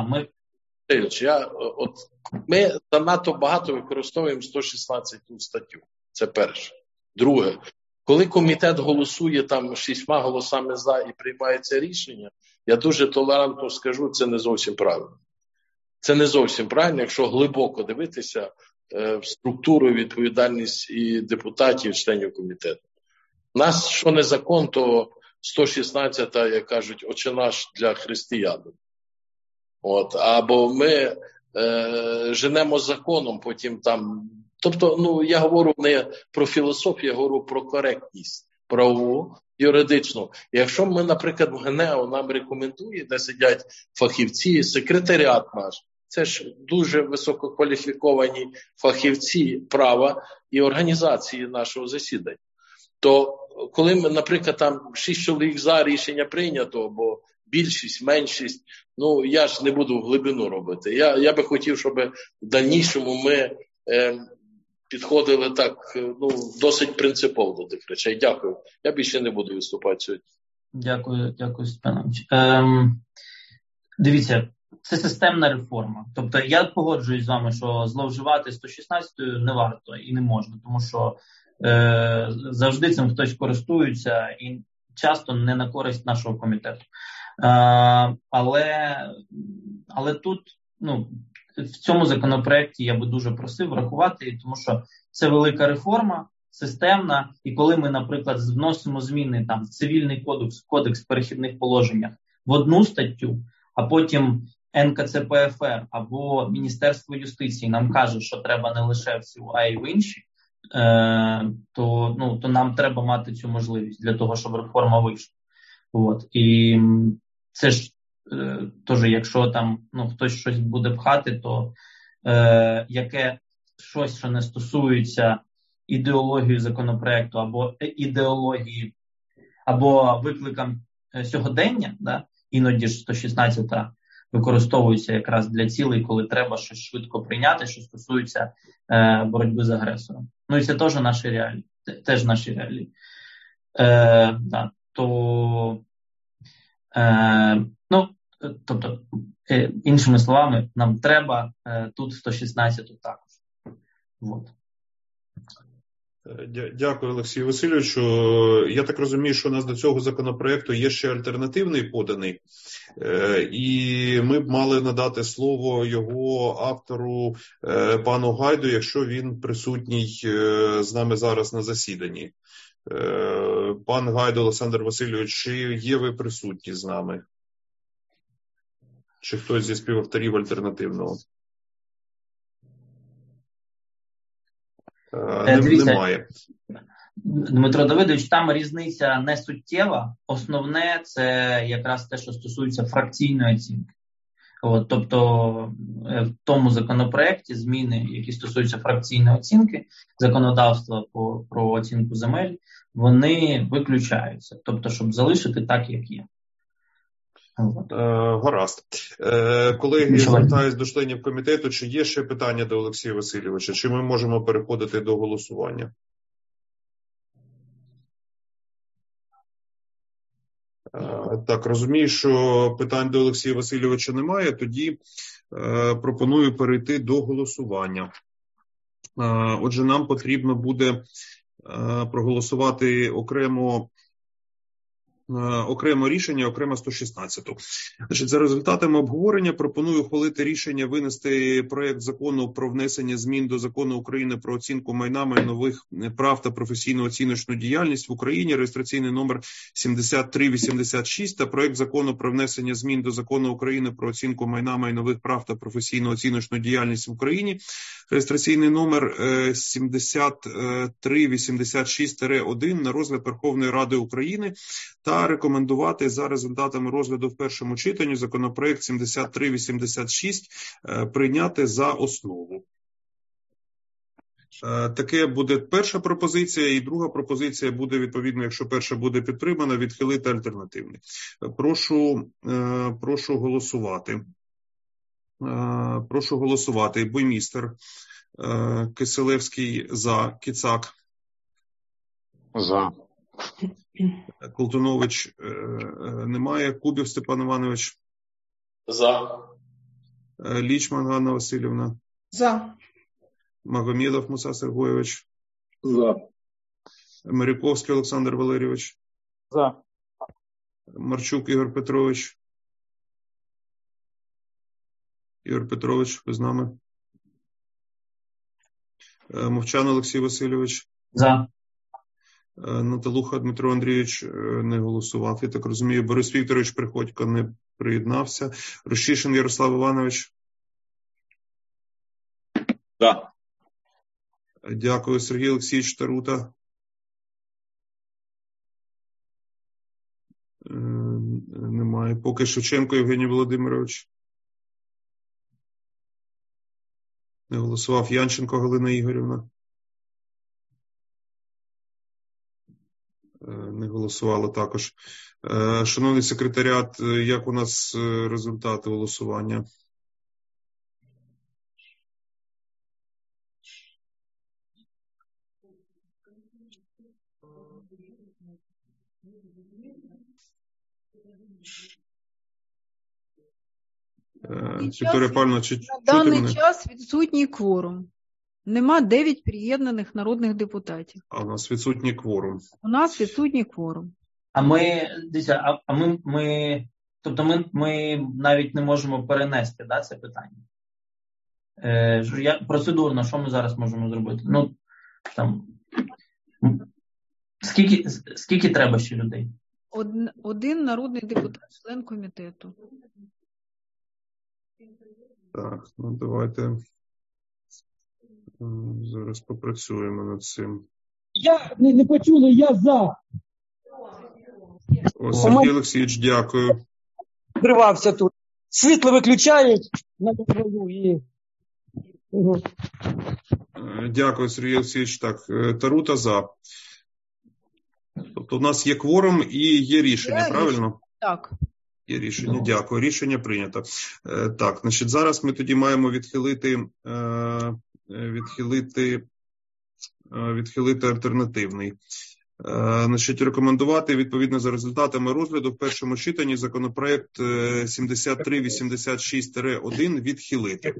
ми занадто багато використовуємо 116 статтю. Це перше. Друге, коли комітет голосує там 6 голосами за і приймається рішення, я дуже толерантно скажу, це не зовсім правильно. Це не зовсім правильно, якщо глибоко дивитися в структуру, відповідальність і депутатів, членів комітету. У нас, що не закон, то 116-та, як кажуть, «Отче наш» для християн. Або ми женемо законом, потім там... Тобто, я говорю не про філософію, я говорю про коректність правову, юридичну. Якщо ми, наприклад, в ГНЕО нам рекомендує, де сидять фахівці, секретаріат наш, це ж дуже висококваліфіковані фахівці права і організації нашого засідання. То коли ми, наприклад, там 6 чоловік за рішення прийнято, або більшість, меншість, я ж не буду в глибину робити. Я би хотів, щоб в дальнішому ми підходили так, досить принципово до тих речей. Дякую. Я більше не буду виступати сьогодні. Дякую, Степанович. Дивіться, це системна реформа. Тобто я погоджуюсь з вами, що зловживати 116-ю не варто і не можна, тому що завжди цим хтось користується і часто не на користь нашого комітету. Але тут, в цьому законопроекті я би дуже просив врахувати, тому що це велика реформа, системна, і коли ми, наприклад, вносимо зміни там в Цивільний кодекс в перехідних положеннях в одну статтю, а потім НКЦПФР або Міністерство юстиції нам каже, що треба не лише в цю, а й в інші, то нам треба мати цю можливість для того, щоб реформа вийшла. І це ж теж, якщо там хтось щось буде пхати, то яке щось, що не стосується ідеології законопроекту або ідеології, або викликам сьогодення, іноді ж 116-та використовується якраз для цілей, коли треба щось швидко прийняти, що стосується боротьби з агресором. І це теж наші реалії. Тобто, іншими словами, нам треба тут 116-ту також. Дякую, Олексію Васильовичу. Я так розумію, що у нас до цього законопроекту є ще альтернативний поданий, і ми б мали надати слово його автору, пану Гайду, якщо він присутній з нами зараз на засіданні. Пан Гайду Олександр Васильович, чи є ви присутні з нами? Чи хтось зі співавторів альтернативного? Немає. Дмитро Давидович, там різниця не суттєва. Основне – це якраз те, що стосується фракційної оцінки. Тобто в тому законопроекті зміни, які стосуються фракційної оцінки, законодавства про оцінку земель, вони виключаються. Тобто, щоб залишити так, як є. Гаразд. Колеги, я звертаюсь до членів комітету. Чи є ще питання до Олексія Васильовича? Чи ми можемо переходити до голосування? Так, розумію, що питань до Олексія Васильовича немає. Тоді пропоную перейти до голосування. Отже, нам потрібно буде проголосувати окремо окремо рішення, окремо 116. Значить, за результатами обговорення пропоную ухвалити рішення винести проект закону про внесення змін до Закону України про оцінку майна, майнових прав та професійну оціночну діяльність в Україні, реєстраційний номер 7386, та проект закону про внесення змін до Закону України про оцінку майна, майнових прав та професійну оціночну діяльність в Україні, реєстраційний номер 7386-1 на розгляд Верховної Ради України та рекомендувати за результатами розгляду в першому читанні законопроект 7386 прийняти за основу. Таке буде перша пропозиція, і друга пропозиція буде, відповідно, якщо перша буде підтримана, відхилити альтернативний. Прошу голосувати. Прошу голосувати. Буймістер, Киселевський за, Кицак. За. Колтунович немає. Кубів Степан Іванович. За. Лічман Ганна Васильівна. За. Магомедов Муса Сергойович. За. Маріковський Олександр Валерійович. За. Марчук Ігор Петрович. Ігор Петрович, ви з нами. Мовчан Олексій Васильович. За. Наталуха Дмитро Андрійович не голосував. Я так розумію, Борис Вікторович Приходько не приєднався. Рощишин Ярослав Іванович. За. Дякую. Сергій Олексійович Тарута. Немає. Поки Шевченко Євгеній Володимирович. Не голосував. Янченко Галина Ігорівна. Не голосували також. Шановний секретаріат, як у нас результати голосування? Вікторія Павлівна, чи на даний час відсутній кворум. Нема 9 приєднаних народних депутатів. А у нас відсутній кворум. У нас відсутній кворум. А ми навіть не можемо перенести, да, це питання. Процедурно, що ми зараз можемо зробити? Ну, там, скільки треба ще людей? Один народний депутат, член комітету. Так, ну давайте зараз попрацюємо над цим. Я не почули, я за. О, Сергій Олексійович, дякую. Тривався тут. Світло виключають на дорогу і... Дякую, Сергій Олексійович. Так, Тарута за. Тобто у нас є кворум і є рішення, правильно? Так. Є рішення, дякую. Рішення прийнято. Так, значить, зараз ми тоді маємо відхилити альтернативний. Значить, рекомендувати, відповідно за результатами розгляду в першому читанні законопроект 7386-1 відхилити.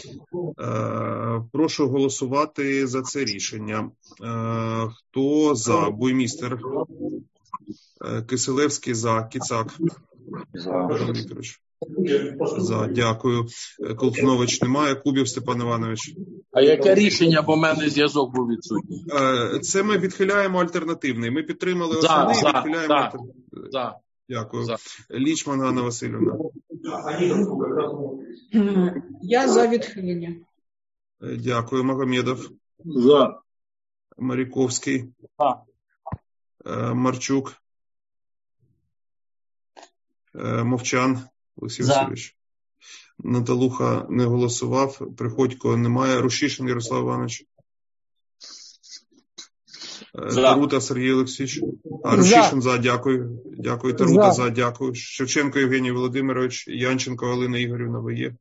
Прошу голосувати за це рішення. Хто за? Буймістер. Киселевський за. Кицак. За, дякую. Колтунович немає. Кубів Степан Іванович. А яке рішення, бо в мене зв'язок був відсутній? Це ми відхиляємо альтернативний. Ми підтримали основний, відхиляємо альтернативний. Дякую. Лічман Ганна Васильівна. Я за відхилення. Дякую. Магомедов. За. Маріковський. Марчук. Мовчан Олексій Васильович. Наталуха не голосував. Приходько немає. Рущишин Ярослав Іванович. Тарута Сергій Олексійович. Рущишин за, дякую. Дякую. Тарута за, дякую. Шевченко Євгеній Володимирович. Янченко Галина Ігорівна, ви є?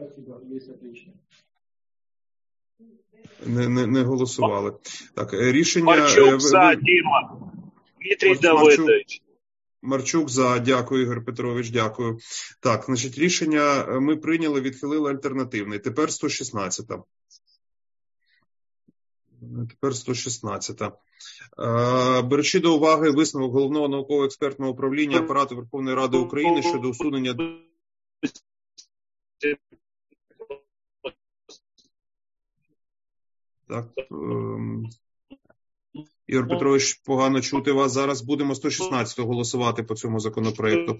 Не голосували. Так, рішення... Марчук за, Діма. Дмитрій Давидович. Марчук за, дякую, Ігор Петрович, дякую. Так, значить, рішення ми прийняли, відхилили альтернативний. Тепер 116-та. Тепер 116. Беручи до уваги висновок Головного науково-експертного управління Апарату Верховної Ради України щодо усунення... Так, Ігор Петрович, погано чути вас. Зараз будемо 116-го голосувати по цьому законопроекту.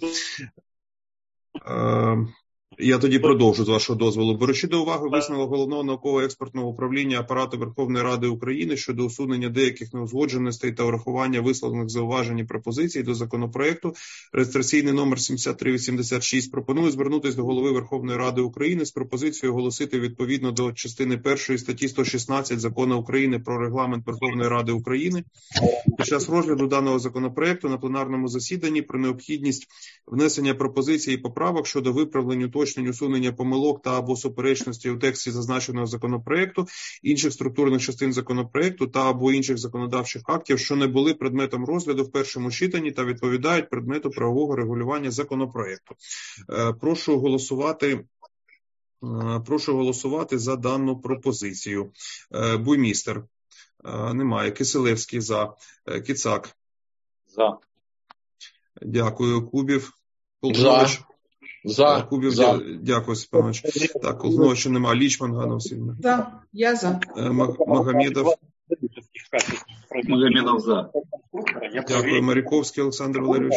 Я тоді продовжу, з вашого дозволу. Беручи до уваги висновок Головного науково-експертного управління Апарату Верховної Ради України щодо усунення деяких неузгодженостей та врахування висловлених зауважень і пропозицій до законопроекту, реєстраційний номер 7386, пропоную звернутися до Голови Верховної Ради України з пропозицією оголосити відповідно до частини 1 статті 116 Закону України про Регламент Верховної Ради України під час розгляду даного законопроекту на пленарному засіданні про необхідність внесення пропозицій і поправок щодо виправлень, уточнень, усунення помилок та або суперечності у тексті зазначеного законопроекту, інших структурних частин законопроекту та або інших законодавчих актів, що не були предметом розгляду в першому читанні та відповідають предмету правового регулювання законопроекту. Прошу голосувати за дану пропозицію. Буймістер. Немає. Киселевський за. Кицак. За. Дякую. Кубів. Полкович. За. Кубів. За. Дякую, Степанович. Так, Колтуновича немає. Лічман, Ганна Васильівна. За. Я за. Магомедов. Магомедов за. Дякую. Маріковський Олександр Валерійович.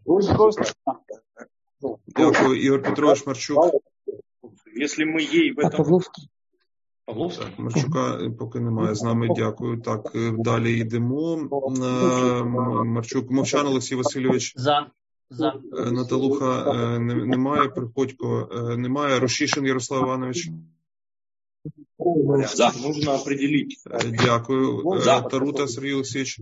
Дякую. Ігор Петрович Марчук. Если мы ей в этом... Так, Марчука поки немає з нами, дякую. Так, далі йдемо. Марчук, Мовчан Олексій Васильович. За. Наталуха немає, Приходько немає, Рощишин Ярослав Іванович. За. Нужно определить. Дякую. Тарута Сергій Олексійович.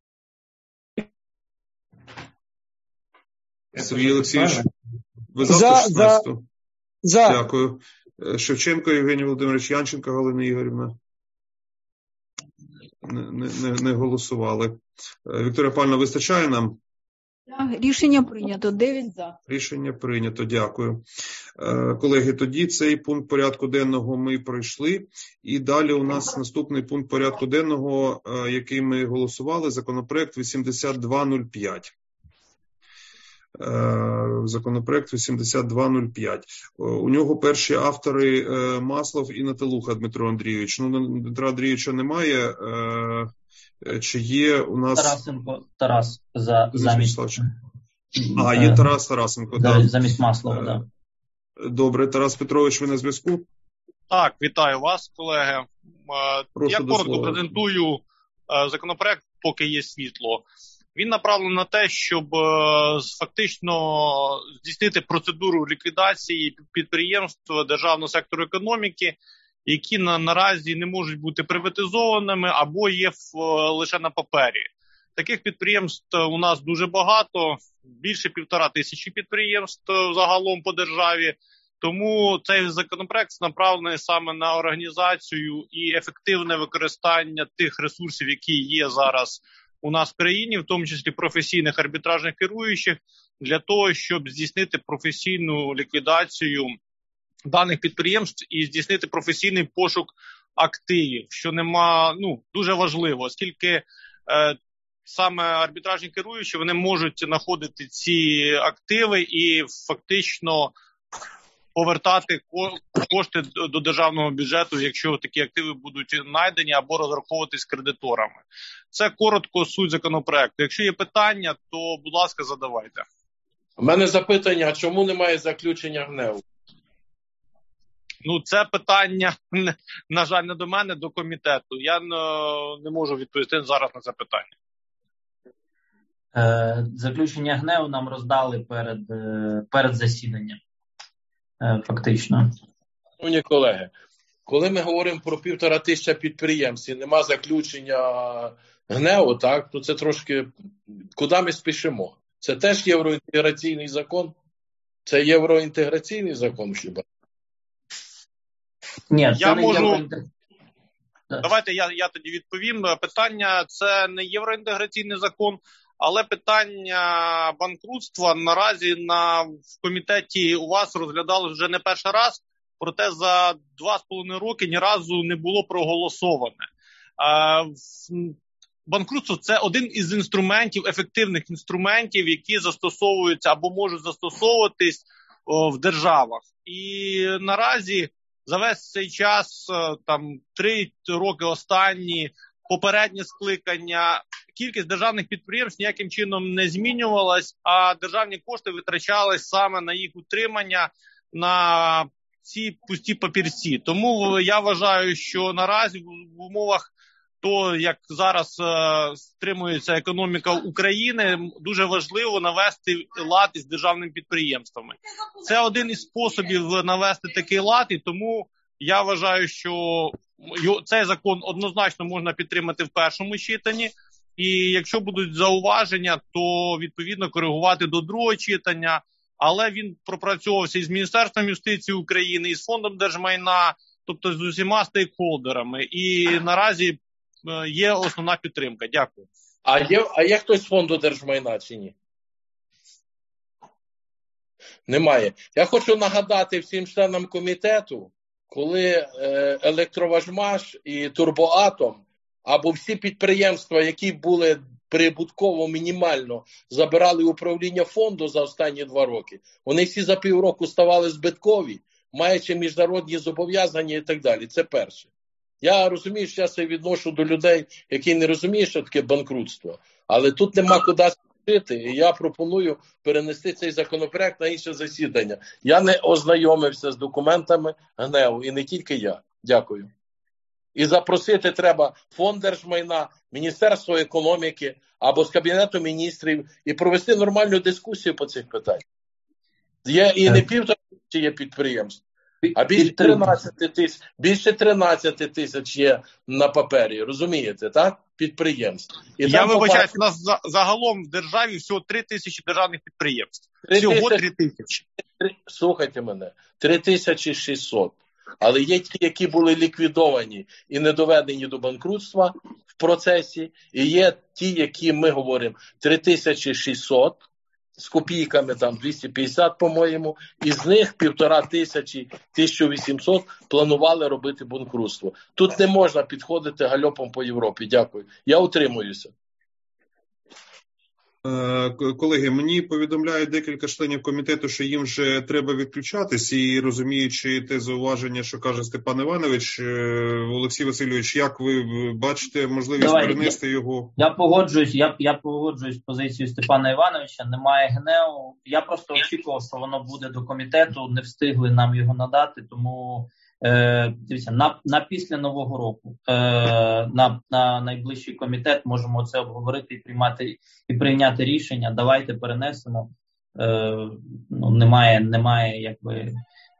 Сергій Олексійович, ви за 116-ту? За. Дякую. Шевченко Євгеній Володимирович, Янченко Галина Ігорівна. Не голосували. Вікторія Павлівна, вистачає нам? Рішення прийнято. 9 за. Рішення прийнято. Дякую. Колеги, тоді цей пункт порядку денного ми пройшли. І далі у нас наступний пункт порядку денного, який ми голосували, законопроект 8205. Законопроект 8205. У нього перші автори Маслов і Наталуха Дмитро Андрійович. Ну, Дмитра Андрійовича немає. Чи є у нас... Тарасенко, Тарас замість... Є Тарас Тарасенко. Замість Маслова, так. Добре. Тарас Петрович, ви на зв'язку? Так, вітаю вас, колеги. Я коротко презентую законопроект, поки є світло. Він направлений на те, щоб фактично здійснити процедуру ліквідації підприємств державного сектору економіки, які наразі не можуть бути приватизованими або є лише на папері. Таких підприємств у нас дуже багато, більше 1500 підприємств загалом по державі. Тому цей законопроект направлений саме на організацію і ефективне використання тих ресурсів, які є зараз у нас в країні, в тому числі професійних арбітражних керуючих, для того, щоб здійснити професійну ліквідацію даних підприємств і здійснити професійний пошук активів, що дуже важливо, оскільки саме арбітражні керуючі, вони можуть знаходити ці активи і фактично повертати кошти до державного бюджету, якщо такі активи будуть знайдені, або розраховуватись кредиторами. Це коротко суть законопроекту. Якщо є питання, то, будь ласка, задавайте. У мене запитання, а чому немає заключення ГНЕУ? Це питання, на жаль, не до мене, до комітету. Я не можу відповісти зараз на це питання. Заключення ГНЕУ нам роздали перед засіданням. Фактично. Шановні колеги, коли ми говоримо про 1500 підприємств і нема заключення ГНЕУ, так, то це трошки, куди ми спішимо? Це теж євроінтеграційний закон? Це євроінтеграційний закон хіба? Ні, я можу... Давайте я тоді відповім. Питання, це не євроінтеграційний закон, але питання банкрутства наразі в комітеті у вас розглядали вже не перший раз, проте за 2,5 роки ні разу не було проголосоване. Банкрутство – це один із інструментів, ефективних інструментів, які застосовуються або можуть застосовуватись в державах. І наразі за весь цей час, там 3 роки останні, попереднє скликання, кількість державних підприємств ніяким чином не змінювалась, а державні кошти витрачались саме на їх утримання, на ці пусті папірці. Тому я вважаю, що наразі в умовах того, як зараз стримується економіка України, дуже важливо навести лад із державними підприємствами. Це один із способів навести такий лад, і тому я вважаю, що цей закон однозначно можна підтримати в першому читанні. І якщо будуть зауваження, то відповідно коригувати до другого читання. Але він пропрацьовувався із Міністерством юстиції України, із Фондом держмайна, тобто з усіма стейкхолдерами. І наразі є основна підтримка. Дякую. А є хтось з Фонду держмайна чи ні? Немає. Я хочу нагадати всім членам комітету, коли Електроважмаш і Турбоатом, або всі підприємства, які були прибутково мінімально забирали управління фонду за останні 2 роки, вони всі за півроку ставали збиткові, маючи міжнародні зобов'язання і так далі. Це перше. Я розумію, що я себе відношу до людей, які не розуміють, що таке банкрутство. Але тут нема куди спішити, і я пропоную перенести цей законопроект на інше засідання. Я не ознайомився з документами ГНЕУ, і не тільки я. Дякую. І запросити треба Фонд держмайна, Міністерство економіки або з Кабінету міністрів і провести нормальну дискусію по цих питаннях. Є і не 1,5 тисячі є підприємств, а більше 13 тисяч є на папері, розумієте, так? Підприємств. І я вибачаюсь, у нас загалом в державі всього 3 тисячі державних підприємств. Всього 3 тисячі. Слухайте мене, 3600. Але є ті, які були ліквідовані і не доведені до банкрутства в процесі, і є ті, які, ми говоримо, 3600, з копійками, там 250, по-моєму, і з них 1500, 1800 планували робити банкрутство. Тут не можна підходити гальопом по Європі. Дякую. Я утримуюся. Колеги, мені повідомляють декілька членів комітету, що їм вже треба відключатись, і розуміючи те зауваження, що каже Степан Іванович, Олексій Васильович, як ви бачите можливість перенести його? Я погоджуюсь з позицією Степана Івановича, немає ГНЕУ. Я просто очікував, що воно буде до комітету, не встигли нам його надати, тому дивіться, на після Нового року на найближчий комітет можемо це обговорити і прийняти рішення. Давайте перенесемо. Немає якби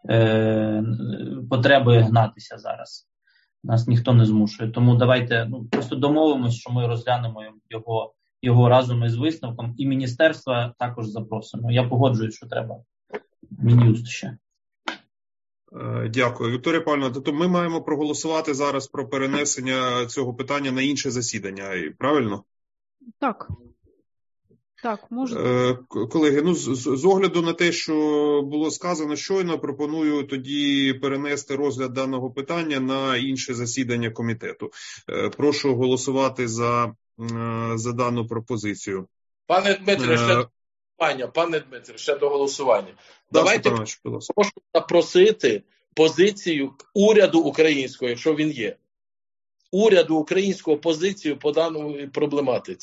потреби гнатися зараз. Нас ніхто не змушує. Тому давайте просто домовимося, що ми розглянемо його разом із висновком. І міністерства також запросимо. Я погоджуюсь, що треба Мін'юст ще. Дякую. Вікторія Павлівна, тобто ми маємо проголосувати зараз про перенесення цього питання на інше засідання, правильно? Так. Так, можна. Колеги, з огляду на те, що було сказано щойно, пропоную тоді перенести розгляд даного питання на інше засідання комітету. Прошу голосувати за дану пропозицію. Пане Дмитре, ще до голосування. Давайте прошу запросити позицію уряду українського, якщо він є. Уряду українського позицію по даній проблематиці.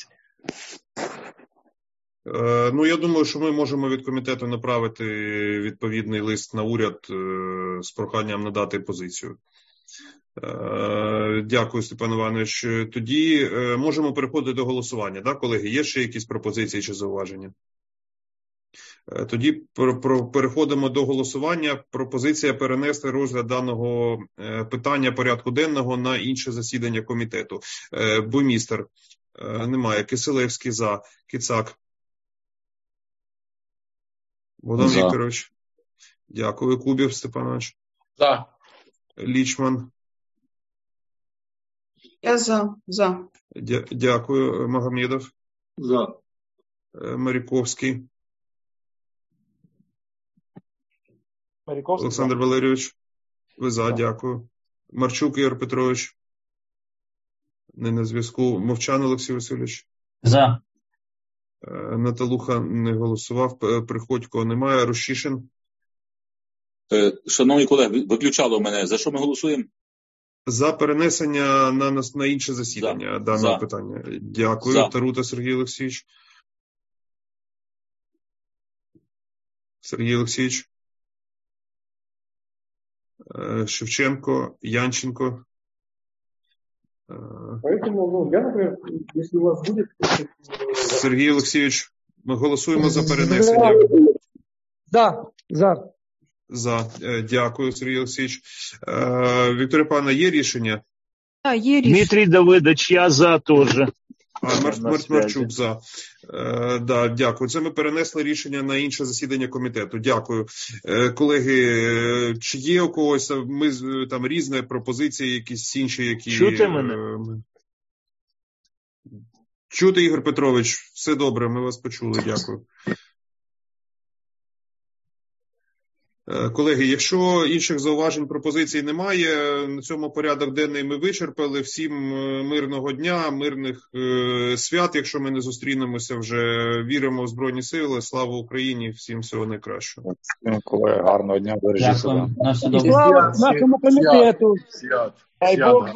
Я думаю, що ми можемо від комітету направити відповідний лист на уряд з проханням надати позицію. Дякую, Степан Іванович. Тоді можемо переходити до голосування. Так, колеги, є ще якісь пропозиції чи зауваження? Тоді переходимо до голосування. Пропозиція перенести розгляд даного питання порядку денного на інше засідання комітету. Буймістер немає. Кисилевський за. Кицак. Богдан Вікторович. Дякую. Кубів Степанович. За. Лічман. Я за. Дякую. Магомедов. За. Маріковський. Олександр Валерійович. Ви за, дякую. Марчук Ігор Петрович. Не на зв'язку. Мовчан Олексій Васильович? За. Наталуха не голосував. Приходько немає. Рощишин? Шановні колеги, виключало мене. За що ми голосуємо? За перенесення на інше засідання даного питання. Дякую. Тарута Сергій Олексійович. Сергій Олексійович. Шевченко, Янченко. Поэтому, я, например, если у вас будет... Сергій Олексійович, ми голосуємо за перенесення. За. Дякую, Сергій Олексійович. Вікторія Павлівна, є рішення? Так, є рішення. Дмитрий Давидович, я за теж. Марчук за. Да, дякую. Це ми перенесли рішення на інше засідання комітету. Дякую. Колеги, чи є у когось там різні пропозиції, якісь інші, які... Чути мене? Чути, Ігор Петрович. Все добре, ми вас почули. Дякую. Колеги, якщо інших зауважень, пропозицій немає, на цьому порядок денний ми вичерпали. Всім мирного дня, мирних свят, якщо ми не зустрінемося вже. Віримо в Збройні Сили, слава Україні, всім всього найкращого. Колеги, гарного дня, бережіть себе. Слава нашому комітету.